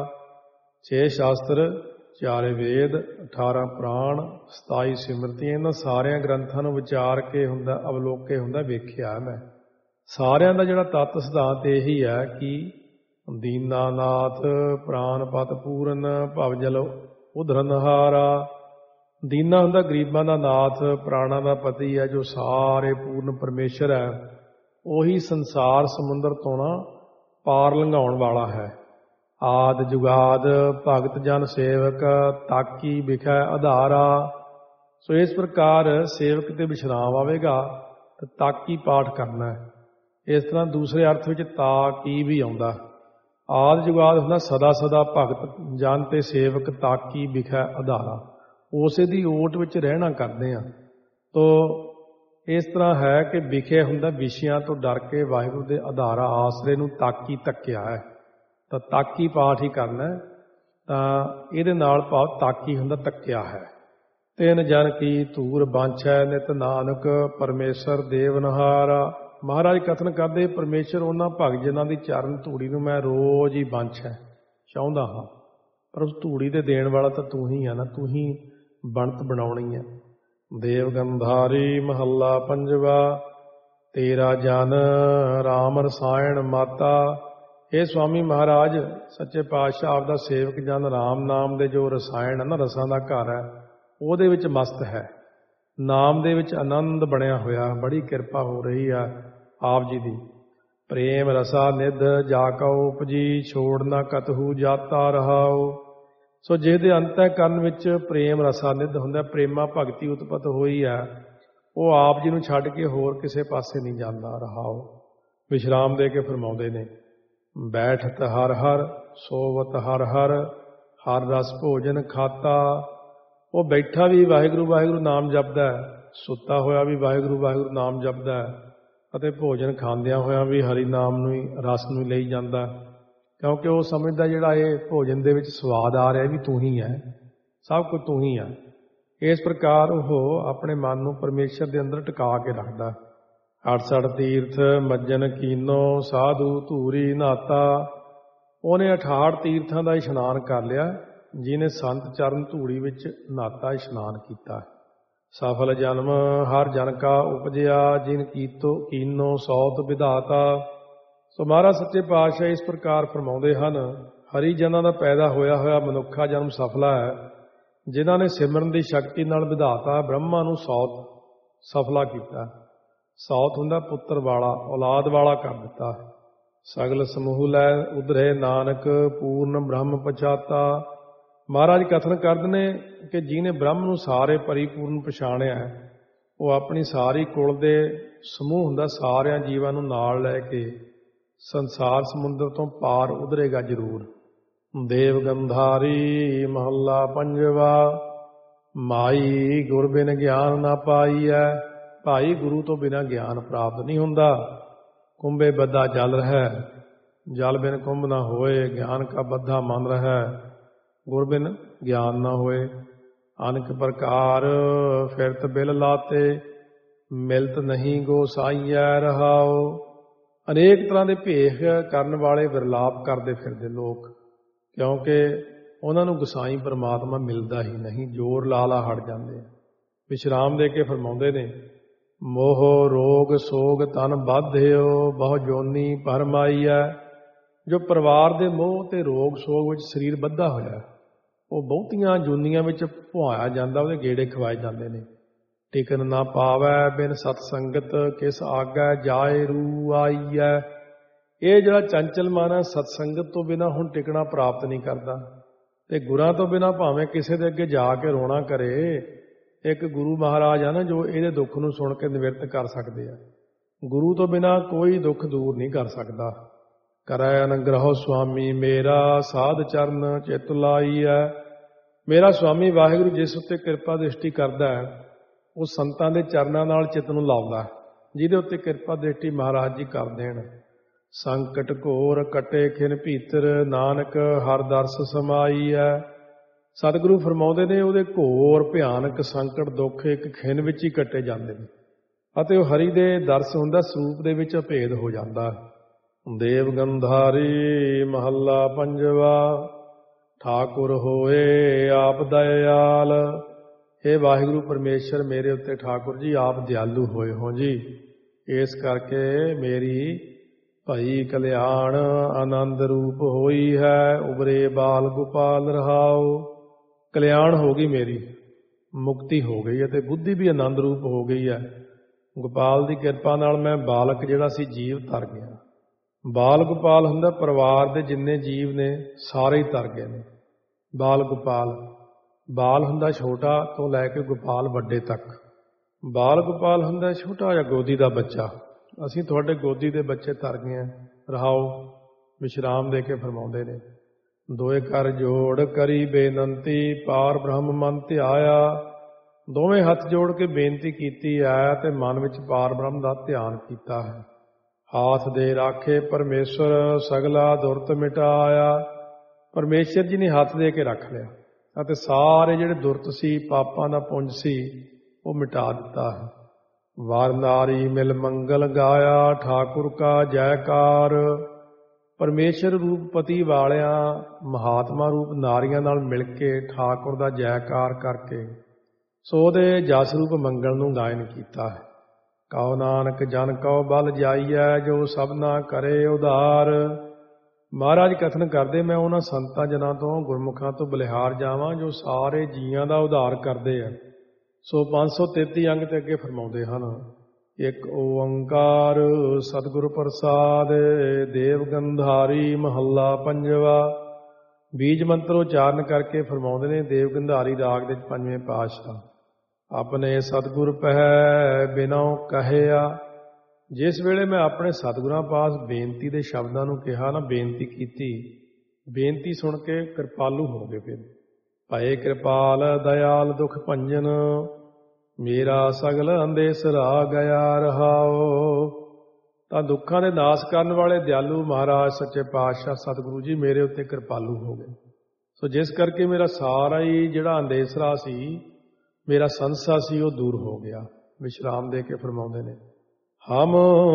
6 ਸ਼ਾਸਤਰ, 4 ਵੇਦ, 18 ਪੁਰਾਣ, 27 ਸਿਮਰਤੀਆਂ। ਇਹਨਾਂ ਸਾਰਿਆਂ ਗ੍ਰੰਥਾਂ ਨੂੰ ਵਿਚਾਰ ਕੇ ਹੁੰਦਾ, ਅਵਲੋਕੇ ਹੁੰਦਾ, ਵੇਖਿਆ ਮੈਂ। ਸਾਰਿਆਂ ਦਾ ਜਿਹੜਾ ਤੱਤ ਸਿਧਾਂਤ ਇਹੀ ਹੈ ਕਿ ਦੀਨਾਨਾਥ ਪ੍ਰਾਨਪਤ ਪੂਰਨ, ਭਵ ਜਲ ਉਧਰਨਹਾਰਾ। ਦੀਨਾ ਹੁੰਦਾ ਗਰੀਬਾਂ ਦਾ ਨਾਥ, ਪ੍ਰਾਣਾਂ ਦਾ ਪਤੀ ਹੈ, ਜੋ ਸਾਰੇ ਪੂਰਨ ਪਰਮੇਸ਼ਰ ਹੈ। ਉਹੀ ਸੰਸਾਰ ਸਮੁੰਦਰ ਤੋਂ ਨਾ ਪਾਰ ਲੰਘਾਉਣ ਵਾਲਾ ਹੈ। ਆਦ ਜੁਗਾਦ ਭਗਤ ਜਨ ਸੇਵਕ, ਤਾਕੀ ਵਿਖੈ ਆਧਾਰਾ। ਸੋ ਇਸ ਪ੍ਰਕਾਰ ਸੇਵਕ ਤੇ ਵਿਸ਼ਰਾਮ ਆਵੇਗਾ ਤੇ ਤਾਕੀ ਪਾਠ ਕਰਨਾ ਹੈ। ਇਸ ਤਰ੍ਹਾਂ ਦੂਸਰੇ ਅਰਥ ਵਿੱਚ ਤਾਕੀ ਵੀ ਆਉਂਦਾ। ਆਦ ਜੁਗਾਦ ਹੁੰਦਾ ਸਦਾ ਸਦਾ ਭਗਤ ਜਨ ਤੇ ਸੇਵਕ, ਤਾਕੀ ਵਿਖੈ ਆਧਾਰਾ। ਉਸੇ ਦੀ ਓਟ ਵਿੱਚ ਰਹਿਣਾ ਕਰਦੇ ਹਾਂ। ਤੋ ਇਸ ਤਰ੍ਹਾਂ ਹੈ ਕਿ ਵਿਖੇ ਹੁੰਦਾ ਵਿਸ਼ਿਆਂ ਤੋਂ ਡਰ ਕੇ ਵਾਹਿਗੁਰੂ ਦੇ ਆਧਾਰਾ ਆਸਰੇ ਨੂੰ ਤਾਕੀ ਧੱਕਿਆ ਹੈ। ਤਾਂ ਤਾਕੀ ਪਾਠ ਹੀ ਕਰਨਾ। ਤਾਂ ਇਹਦੇ ਨਾਲ ਭਾਵ ਤਾਕੀ ਹੁੰਦਾ ਧੱਕਿਆ ਹੈ। ਤਿੰਨ ਜਨ ਕੀ ਧੂਰ ਬਾਂਛੈ, ਨਿਤ ਨਾਨਕ ਪਰਮੇਸ਼ਰ ਦੇਵਨਹਾਰਾ। ਮਹਾਰਾਜ ਕਥਨ ਕਰਦੇ ਪਰਮੇਸ਼ਰ ਉਹਨਾਂ ਭਗਤ ਜਿਨ੍ਹਾਂ ਦੀ ਚਰਨ ਧੂੜੀ ਨੂੰ ਮੈਂ ਰੋਜ਼ ਹੀ ਬਾਂਛੈ ਚਾਹੁੰਦਾ ਹਾਂ। ਪਰ ਉਸ ਧੂੜੀ ਦੇ ਦੇਣ ਵਾਲਾ ਤਾਂ ਤੂੰ ਹੀ ਆ ਨਾ, ਤੂੰ ਹੀ ਬਣਤ ਬਣਾਉਣੀ ਹੈ। ਦੇਵ ਗੰਧਾਰੀ ਮਹੱਲਾ ਪੰਜਵਾ। ਤੇਰਾ ਜਨ ਰਾਮ ਰਸਾਇਣ ਮਾਤਾ। ਇਹ ਸਵਾਮੀ ਮਹਾਰਾਜ ਸੱਚੇ ਪਾਤਸ਼ਾਹ ਆਪ ਦਾ ਸੇਵਕ ਜਨ ਰਾਮ ਨਾਮ ਦੇ ਜੋ ਰਸਾਇਣ ਹੈ ਨਾ, ਰਸਾਂ ਦਾ ਘਰ ਹੈ, ਉਹਦੇ ਵਿੱਚ ਮਸਤ ਹੈ। ਨਾਮ ਦੇ ਵਿੱਚ ਆਨੰਦ ਬਣਿਆ ਹੋਇਆ। ਬੜੀ ਕਿਰਪਾ ਹੋ ਰਹੀ ਆ ਆਪ ਜੀ ਦੀ। ਪ੍ਰੇਮ ਰਸਾ ਨਿਧ ਜਾ ਕਉ ਉਪਜੀ, ਛੋੜ ਨਾ ਕਤਹੂ ਜਾਤਾ ਰਹਾਉ। ਸੋ ਜਿਹਦੇ ਅੰਤःਕਰਨ ਵਿੱਚ ਪ੍ਰੇਮ ਰਸਾ ਨਿਧ ਹੁੰਦਾ, ਪ੍ਰੇਮਾ ਭਗਤੀ ਉਤਪਤ ਹੋਈ ਹੈ, ਉਹ ਆਪ ਜੀ ਨੂੰ ਛੱਡ ਕੇ ਹੋਰ ਕਿਸੇ ਪਾਸੇ ਨਹੀਂ ਜਾਂਦਾ। ਰਹਾਓ ਵਿਸ਼ਰਾਮ ਦੇ ਕੇ ਫਰਮਾਉਂਦੇ ਨੇ, ਬੈਠਤ ਹਰ ਹਰ ਸੋਵਤ ਹਰ ਹਰ, ਹਰ ਰਸ ਭੋਜਨ ਖਾਤਾ। ਉਹ ਬੈਠਾ ਵੀ ਵਾਹਿਗੁਰੂ ਵਾਹਿਗੁਰੂ ਨਾਮ ਜਪਦਾ ਹੈ, ਸੁੱਤਾ ਹੋਇਆ ਵੀ ਵਾਹਿਗੁਰੂ ਵਾਹਿਗੁਰੂ ਨਾਮ ਜਪਦਾ ਹੈ, ਅਤੇ ਭੋਜਨ ਖਾਂਦਿਆਂ ਹੋਇਆਂ ਵੀ ਹਰੀ ਨਾਮ ਨੂੰ ਹੀ ਰਸ ਨੂੰ ਲਈ ਜਾਂਦਾ, ਕਿਉਂਕਿ ਉਹ ਸਮਝਦਾ ਜਿਹੜਾ ਇਹ ਭੋਜਨ ਦੇ ਵਿੱਚ ਸਵਾਦ ਆ ਰਿਹਾ ਵੀ ਤੂੰ ਹੀ ਹੈ, ਸਭ ਕੁਝ ਤੂੰ ਹੀ ਹੈ। ਇਸ ਪ੍ਰਕਾਰ ਉਹ ਆਪਣੇ ਮਨ ਨੂੰ ਪਰਮੇਸ਼ਰ ਦੇ ਅੰਦਰ ਟਿਕਾ ਕੇ ਰੱਖਦਾ। 68 ਤੀਰਥ ਮੱਜਨ ਕੀਨੋ, ਸਾਧੂ ਧੂਰੀ ਨਾਤਾ। ਉਹਨੇ 68 ਤੀਰਥਾਂ ਦਾ ਇਸ਼ਨਾਨ ਕਰ ਲਿਆ, ਜਿਹਨੇ ਸੰਤ ਚਰਨ ਧੂੜੀ ਵਿੱਚ ਨਾਤਾ ਇਸ਼ਨਾਨ ਕੀਤਾ। ਸਫਲ ਜਨਮ ਹਰ ਜਨ ਕਾ ਉਪਜਿਆ, ਜਿਨ ਕੀਨੋ ਸੌਤ ਵਿਧਾਤਾ। ਸੋ ਮਹਾਰਾਜ ਸੱਚੇ ਪਾਤਸ਼ਾਹ ਇਸ ਪ੍ਰਕਾਰ ਫਰਮਾਉਂਦੇ ਹਨ, ਹਰੀ ਜਨਾਂ ਦਾ ਪੈਦਾ ਹੋਇਆ ਹੋਇਆ ਮਨੁੱਖਾ ਜਨਮ ਸਫਲਾ ਹੈ, ਜਿਨ੍ਹਾਂ ਨੇ ਸਿਮਰਨ ਦੀ ਸ਼ਕਤੀ ਨਾਲ ਵਿਧਾਤਾ ਬ੍ਰਹਮਾ ਨੂੰ ਸੌਤ ਸਫਲਾ ਕੀਤਾ। ਸੌਤ ਹੁੰਦਾ ਪੁੱਤਰ ਵਾਲਾ, ਔਲਾਦ ਵਾਲਾ ਕਰ ਦਿੱਤਾ। ਸਗਲ ਸਮੂਹ ਲੈ ਉਧਰੇ ਨਾਨਕ, ਪੂਰਨ ਬ੍ਰਹਮ ਪਛਾਤਾ। ਮਹਾਰਾਜ ਕਥਨ ਕਰਦੇ ਨੇ ਕਿ ਜਿਹਨੇ ਬ੍ਰਹਮ ਨੂੰ ਸਾਰੇ ਪਰਿਪੂਰਨ ਪਛਾਣਿਆ, ਉਹ ਆਪਣੀ ਸਾਰੀ ਕੁਲ ਦੇ ਸਮੂਹ ਹੁੰਦਾ ਸਾਰਿਆਂ ਜੀਵਾਂ ਨੂੰ ਨਾਲ ਲੈ ਕੇ ਸੰਸਾਰ ਸਮੁੰਦਰ ਤੋਂ ਪਾਰ ਉਧਰੇਗਾ ਜ਼ਰੂਰ। ਦੇਵ ਗੰਧਾਰੀ ਮਹੱਲਾ ਪੰਜਵਾ। ਮਾਈ ਗੁਰ ਬਿਨ ਗਿਆਨ ਨਾ ਪਾਈਐ। ਭਾਈ ਗੁਰੂ ਤੋਂ ਬਿਨਾਂ ਗਿਆਨ ਪ੍ਰਾਪਤ ਨਹੀਂ ਹੁੰਦਾ। ਕੁੰਭੇ ਬੱਧਾ ਜਲ ਰਹਿ, ਜਲ ਬਿਨ ਕੁੰਭ ਨਾ ਹੋਏ। ਗਿਆਨ ਕਾ ਬੱਧਾ ਮਨ ਰਹਿ, ਗੁਰ ਬਿਨ ਗਿਆਨ ਨਾ ਹੋਏ। ਅਨਕ ਪ੍ਰਕਾਰ ਫਿਰਤ ਬਿਲ ਲਾਤੇ, ਮਿਲਤ ਨਹੀਂ ਗੋਸਾਈਐ ਰਹਾਓ। ਅਨੇਕ ਤਰ੍ਹਾਂ ਦੇ ਭੇਖ ਕਰਨ ਵਾਲੇ ਵਿਰਲਾਪ ਕਰਦੇ ਫਿਰਦੇ ਲੋਕ, ਕਿਉਂਕਿ ਉਹਨਾਂ ਨੂੰ ਗੁਸਾਈ ਪਰਮਾਤਮਾ ਮਿਲਦਾ ਹੀ ਨਹੀਂ, ਜ਼ੋਰ ਲਾ ਲਾ ਹਟ ਜਾਂਦੇ ਆ। ਵਿਸ਼ਰਾਮ ਦੇ ਕੇ ਫਰਮਾਉਂਦੇ ਨੇ, ਮੋਹ ਰੋਗ ਸੋਗ ਤਨ ਬਾਧਿਓ, ਬਹੁ ਜੋਨੀ ਭਰਮਾਈਐ। ਜੋ ਪਰਿਵਾਰ ਦੇ ਮੋਹ ਤੇ ਰੋਗ ਸੋਗ ਵਿੱਚ ਸਰੀਰ ਬੱਧਾ ਹੋਇਆ, ਉਹ ਬਹੁਤੀਆਂ ਜੂਨੀਆਂ ਵਿੱਚ ਭੁਆਇਆ ਜਾਂਦਾ, ਉਹਦੇ ਗੇੜੇ ਖਵਾਏ ਜਾਂਦੇ ਨੇ। ਟਿਕਨ ਨਾ ਪਾਵੈ ਬਿਨ ਸਤ ਸੰਗਤ, ਕਿਸ ਆਗੈ ਜਾਏ ਰੂ ਆਈਐ। ਇਹ ਜਿਹੜਾ ਚੰਚਲ ਮਨ ਹੈ, ਸਤ ਸੰਗਤ ਤੋਂ ਬਿਨਾਂ ਹੁਣ ਟਿਕਣਾ ਪ੍ਰਾਪਤ ਨਹੀਂ ਕਰਦਾ, ਤੇ ਗੁਰਾਂ ਤੋਂ ਬਿਨਾਂ ਭਾਵੇਂ ਕਿਸੇ ਦੇ ਅੱਗੇ ਜਾ ਕੇ ਰੋਣਾ ਕਰੇ। ਇੱਕ ਗੁਰੂ ਮਹਾਰਾਜ ਆ ਨਾ, ਜੋ ਇਹਦੇ ਦੁੱਖ ਨੂੰ ਸੁਣ ਕੇ ਨਿਵਰਤ ਕਰ ਸਕਦੇ ਆ। ਗੁਰੂ ਤੋਂ ਬਿਨਾਂ ਕੋਈ ਦੁੱਖ ਦੂਰ ਨਹੀਂ ਕਰ ਸਕਦਾ। ਕਰੈ ਅਨੁਗ੍ਰਹ ਸੁਆਮੀ ਮੇਰਾ, ਸਾਧ ਚਰਨ ਚਿਤ ਲਾਈਐ। ਮੇਰਾ ਸੁਆਮੀ ਵਾਹਿਗੁਰੂ ਜਿਸ ਉੱਤੇ ਕਿਰਪਾ ਦ੍ਰਿਸ਼ਟੀ ਕਰਦਾ ਹੈ, ਉਹ ਸੰਤਾਂ ਦੇ ਚਰਨਾਂ ਨਾਲ ਚਿੱਤ ਨੂੰ ਲਾਉਂਦਾ, ਜਿਹਦੇ ਉੱਤੇ ਕਿਰਪਾ ਦ੍ਰਿਸ਼ਟੀ ਮਹਾਰਾਜ ਜੀ ਕਰ ਦੇਣ। ਸੰਕਟ ਘੋਰ ਕਟੇ ਖਿਨ ਭੀਤਰ, ਨਾਨਕ ਹਰ ਦਰਸ ਸਮਾਈਐ। ਸਤਿਗੁਰੂ ਫਰਮਾਉਂਦੇ ਨੇ, ਉਹਦੇ ਘੋਰ ਭਿਆਨਕ ਸੰਕਟ ਦੁੱਖ ਇੱਕ ਖਿਨ ਵਿੱਚ ਹੀ ਕੱਟੇ ਜਾਂਦੇ ਨੇ, ਅਤੇ ਉਹ ਹਰੀ ਦੇ ਦਰਸ ਹੁੰਦਾ, ਸਰੂਪ ਦੇ ਵਿੱਚ ਅਭੇਦ ਹੋ ਜਾਂਦਾ। ਦੇਵ ਗੰਧਾਰੀ ਮਹੱਲਾ ਪੰਜਵਾ। ਠਾਕੁਰ ਹੋਏ ਆਪ ਦਇਆਲ। हे ਵਾਹਿਗੁਰੂ ਪਰਮੇਸ਼ਰ, ਮੇਰੇ ਉੱਤੇ ਠਾਕੁਰ ਜੀ ਆਪ ਦਿਆਲੂ ਹੋਏ ਹੋ ਜੀ। ਇਸ ਕਰਕੇ ਮੇਰੀ ਭਈ ਕਲਿਆਣ ਆਨੰਦ ਰੂਪ ਹੋਈ ਹੈ, ਉਬਰੇ ਬਾਲ ਗੋਪਾਲ ਰਹਾਓ। ਕਲਿਆਣ ਹੋ ਗਈ ਮੇਰੀ, ਮੁਕਤੀ ਹੋ ਗਈ ਹੈ, ਤੇ ਬੁੱਧੀ ਵੀ ਆਨੰਦ ਰੂਪ ਹੋ ਗਈ ਹੈ। ਗੋਪਾਲ ਦੀ ਕਿਰਪਾ ਨਾਲ ਮੈਂ ਬਾਲਕ ਜਿਹੜਾ ਸੀ ਜੀਵ ਤਰ ਗਿਆ। ਬਾਲ ਗੋਪਾਲ ਹੁੰਦਾ ਪਰਿਵਾਰ ਦੇ ਜਿੰਨੇ ਜੀਵ ਨੇ ਸਾਰੇ ਹੀ ਤਰ ਗਏ ਨੇ। ਬਾਲ ਗੋਪਾਲ, ਬਾਲ ਹੁੰਦਾ ਛੋਟਾ ਤੋਂ ਲੈ ਕੇ ਗੋਪਾਲ ਵੱਡੇ ਤੱਕ। ਬਾਲ ਗੋਪਾਲ ਹੁੰਦਾ ਛੋਟਾ ਜਿਹਾ ਗੋਦੀ ਦਾ ਬੱਚਾ। ਅਸੀਂ ਤੁਹਾਡੇ ਗੋਦੀ ਦੇ ਬੱਚੇ ਤਰ ਗਏ ਹਾਂ। ਰਹਾਓ ਵਿਸ਼ਰਾਮ ਦੇ ਕੇ ਫਰਮਾਉਂਦੇ ਨੇ, ਦੋਏ ਕਰ ਜੋੜ ਕਰੀ ਬੇਨੰਤੀ, ਪਾਰ ਬ੍ਰਹਮ ਮਨ ਧਿਆਇਆ। ਦੋਵੇਂ ਹੱਥ ਜੋੜ ਕੇ ਬੇਨਤੀ ਕੀਤੀ ਹੈ, ਤੇ ਮਨ ਵਿੱਚ ਪਾਰ ਬ੍ਰਹਮ ਦਾ ਧਿਆਨ ਕੀਤਾ ਹੈ। ਹਾਥ ਦੇ ਰਾਖੇ ਪਰਮੇਸ਼ਵਰ, ਸਗਲਾ ਦੁਰਤ ਮਿਟਾਇਆ। ਪਰਮੇਸ਼ਰ ਜੀ ਨੇ ਹੱਥ ਦੇ ਕੇ ਰੱਖ ਲਿਆ, ਅਤੇ ਸਾਰੇ ਜਿਹੜੇ ਦੁਰਤ ਸੀ, ਪਾਪਾਂ ਦਾ ਪੁੰਜ ਸੀ, ਉਹ ਮਿਟਾ ਦਿੱਤਾ ਹੈ। ਵਾਰ ਨਾਰੀ ਮਿਲ ਮੰਗਲ ਗਾਇਆ, ਠਾਕੁਰ ਕਾ ਜੈਕਾਰ। ਪਰਮੇਸ਼ਰ ਰੂਪ ਪਤੀ ਵਾਲਿਆਂ ਮਹਾਤਮਾ ਰੂਪ ਨਾਰੀਆਂ ਨਾਲ ਮਿਲ ਕੇ ਠਾਕੁਰ ਦਾ ਜੈਕਾਰ ਕਰਕੇ ਸੋ ਉਹਦੇ ਜਸ ਰੂਪ ਮੰਗਲ ਨੂੰ ਗਾਇਨ ਕੀਤਾ ਹੈ। ਕਉ ਨਾਨਕ ਜਨ ਕਉ ਬਲ ਜਾਈਐ, ਜੋ ਸਭਨਾ ਕਰੇ ਉਧਾਰ। ਮਹਾਰਾਜ ਕਥਨ ਕਰਦੇ, ਮੈਂ ਉਹਨਾਂ ਸੰਤਾਂ ਜਨਾਂ ਤੋਂ ਗੁਰਮੁਖਾਂ ਤੋਂ ਬਲਿਹਾਰ ਜਾਵਾਂ, ਜੋ ਸਾਰੇ ਜੀਆਂ ਦਾ ਉਧਾਰ ਕਰਦੇ ਆ। ਸੋ 533 ਅੰਗ ਤੇ ਅੱਗੇ ਫਰਮਾਉਂਦੇ ਹਨ, ਇੱਕ ਓੰਕਾਰ ਸਤਿਗੁਰ ਪ੍ਰਸਾਦ। ਦੇਵ ਗੰਧਾਰੀ ਮਹੱਲਾ ਪੰਜਵਾ। ਬੀਜ ਮੰਤਰ ਉਚਾਰਨ ਕਰਕੇ ਫਰਮਾਉਂਦੇ ਨੇ ਦੇਵ ਗੰਧਾਰੀ ਰਾਗ ਦੇ 5ਵੇਂ ਪਾਤਸ਼ਾਹ, ਆਪਣੇ ਸਤਿਗੁਰ ਪਹਿ ਬਿਨਉ ਕਹਿਆ। ਜਿਸ ਵੇਲੇ ਮੈਂ ਆਪਣੇ ਸਤਿਗੁਰਾਂ ਪਾਸ ਬੇਨਤੀ ਦੇ ਸ਼ਬਦਾਂ ਨੂੰ ਕਿਹਾ ਨਾ, ਬੇਨਤੀ ਕੀਤੀ, ਬੇਨਤੀ ਸੁਣ ਕੇ ਕਿਰਪਾਲੂ ਹੋ ਗਏ। ਫਿਰ ਭਏ ਕਿਰਪਾਲ ਦਇਆਲ ਦੁਖ ਭੰਜਨ, ਮੇਰਾ ਸਗਲ ਅੰਦੇਸਰਾ ਗਿਆ ਰਹਾਓ। ਤਾਂ ਦੁੱਖਾਂ ਦੇ ਨਾਸ ਕਰਨ ਵਾਲੇ ਦਿਆਲੂ ਮਹਾਰਾਜ ਸੱਚੇ ਪਾਤਸ਼ਾਹ ਸਤਿਗੁਰੂ ਜੀ ਮੇਰੇ ਉੱਤੇ ਕਿਰਪਾਲੂ ਹੋ ਗਏ। ਸੋ ਜਿਸ ਕਰਕੇ ਮੇਰਾ ਸਾਰਾ ਹੀ ਜਿਹੜਾ ਅੰਦੇਸਰਾ ਸੀ, ਮੇਰਾ ਸੰਸਾ ਸੀ, ਉਹ ਦੂਰ ਹੋ ਗਿਆ। ਵਿਸ਼ਰਾਮ ਦੇ ਕੇ ਫਰਮਾਉਂਦੇ ਨੇ, ਹਮ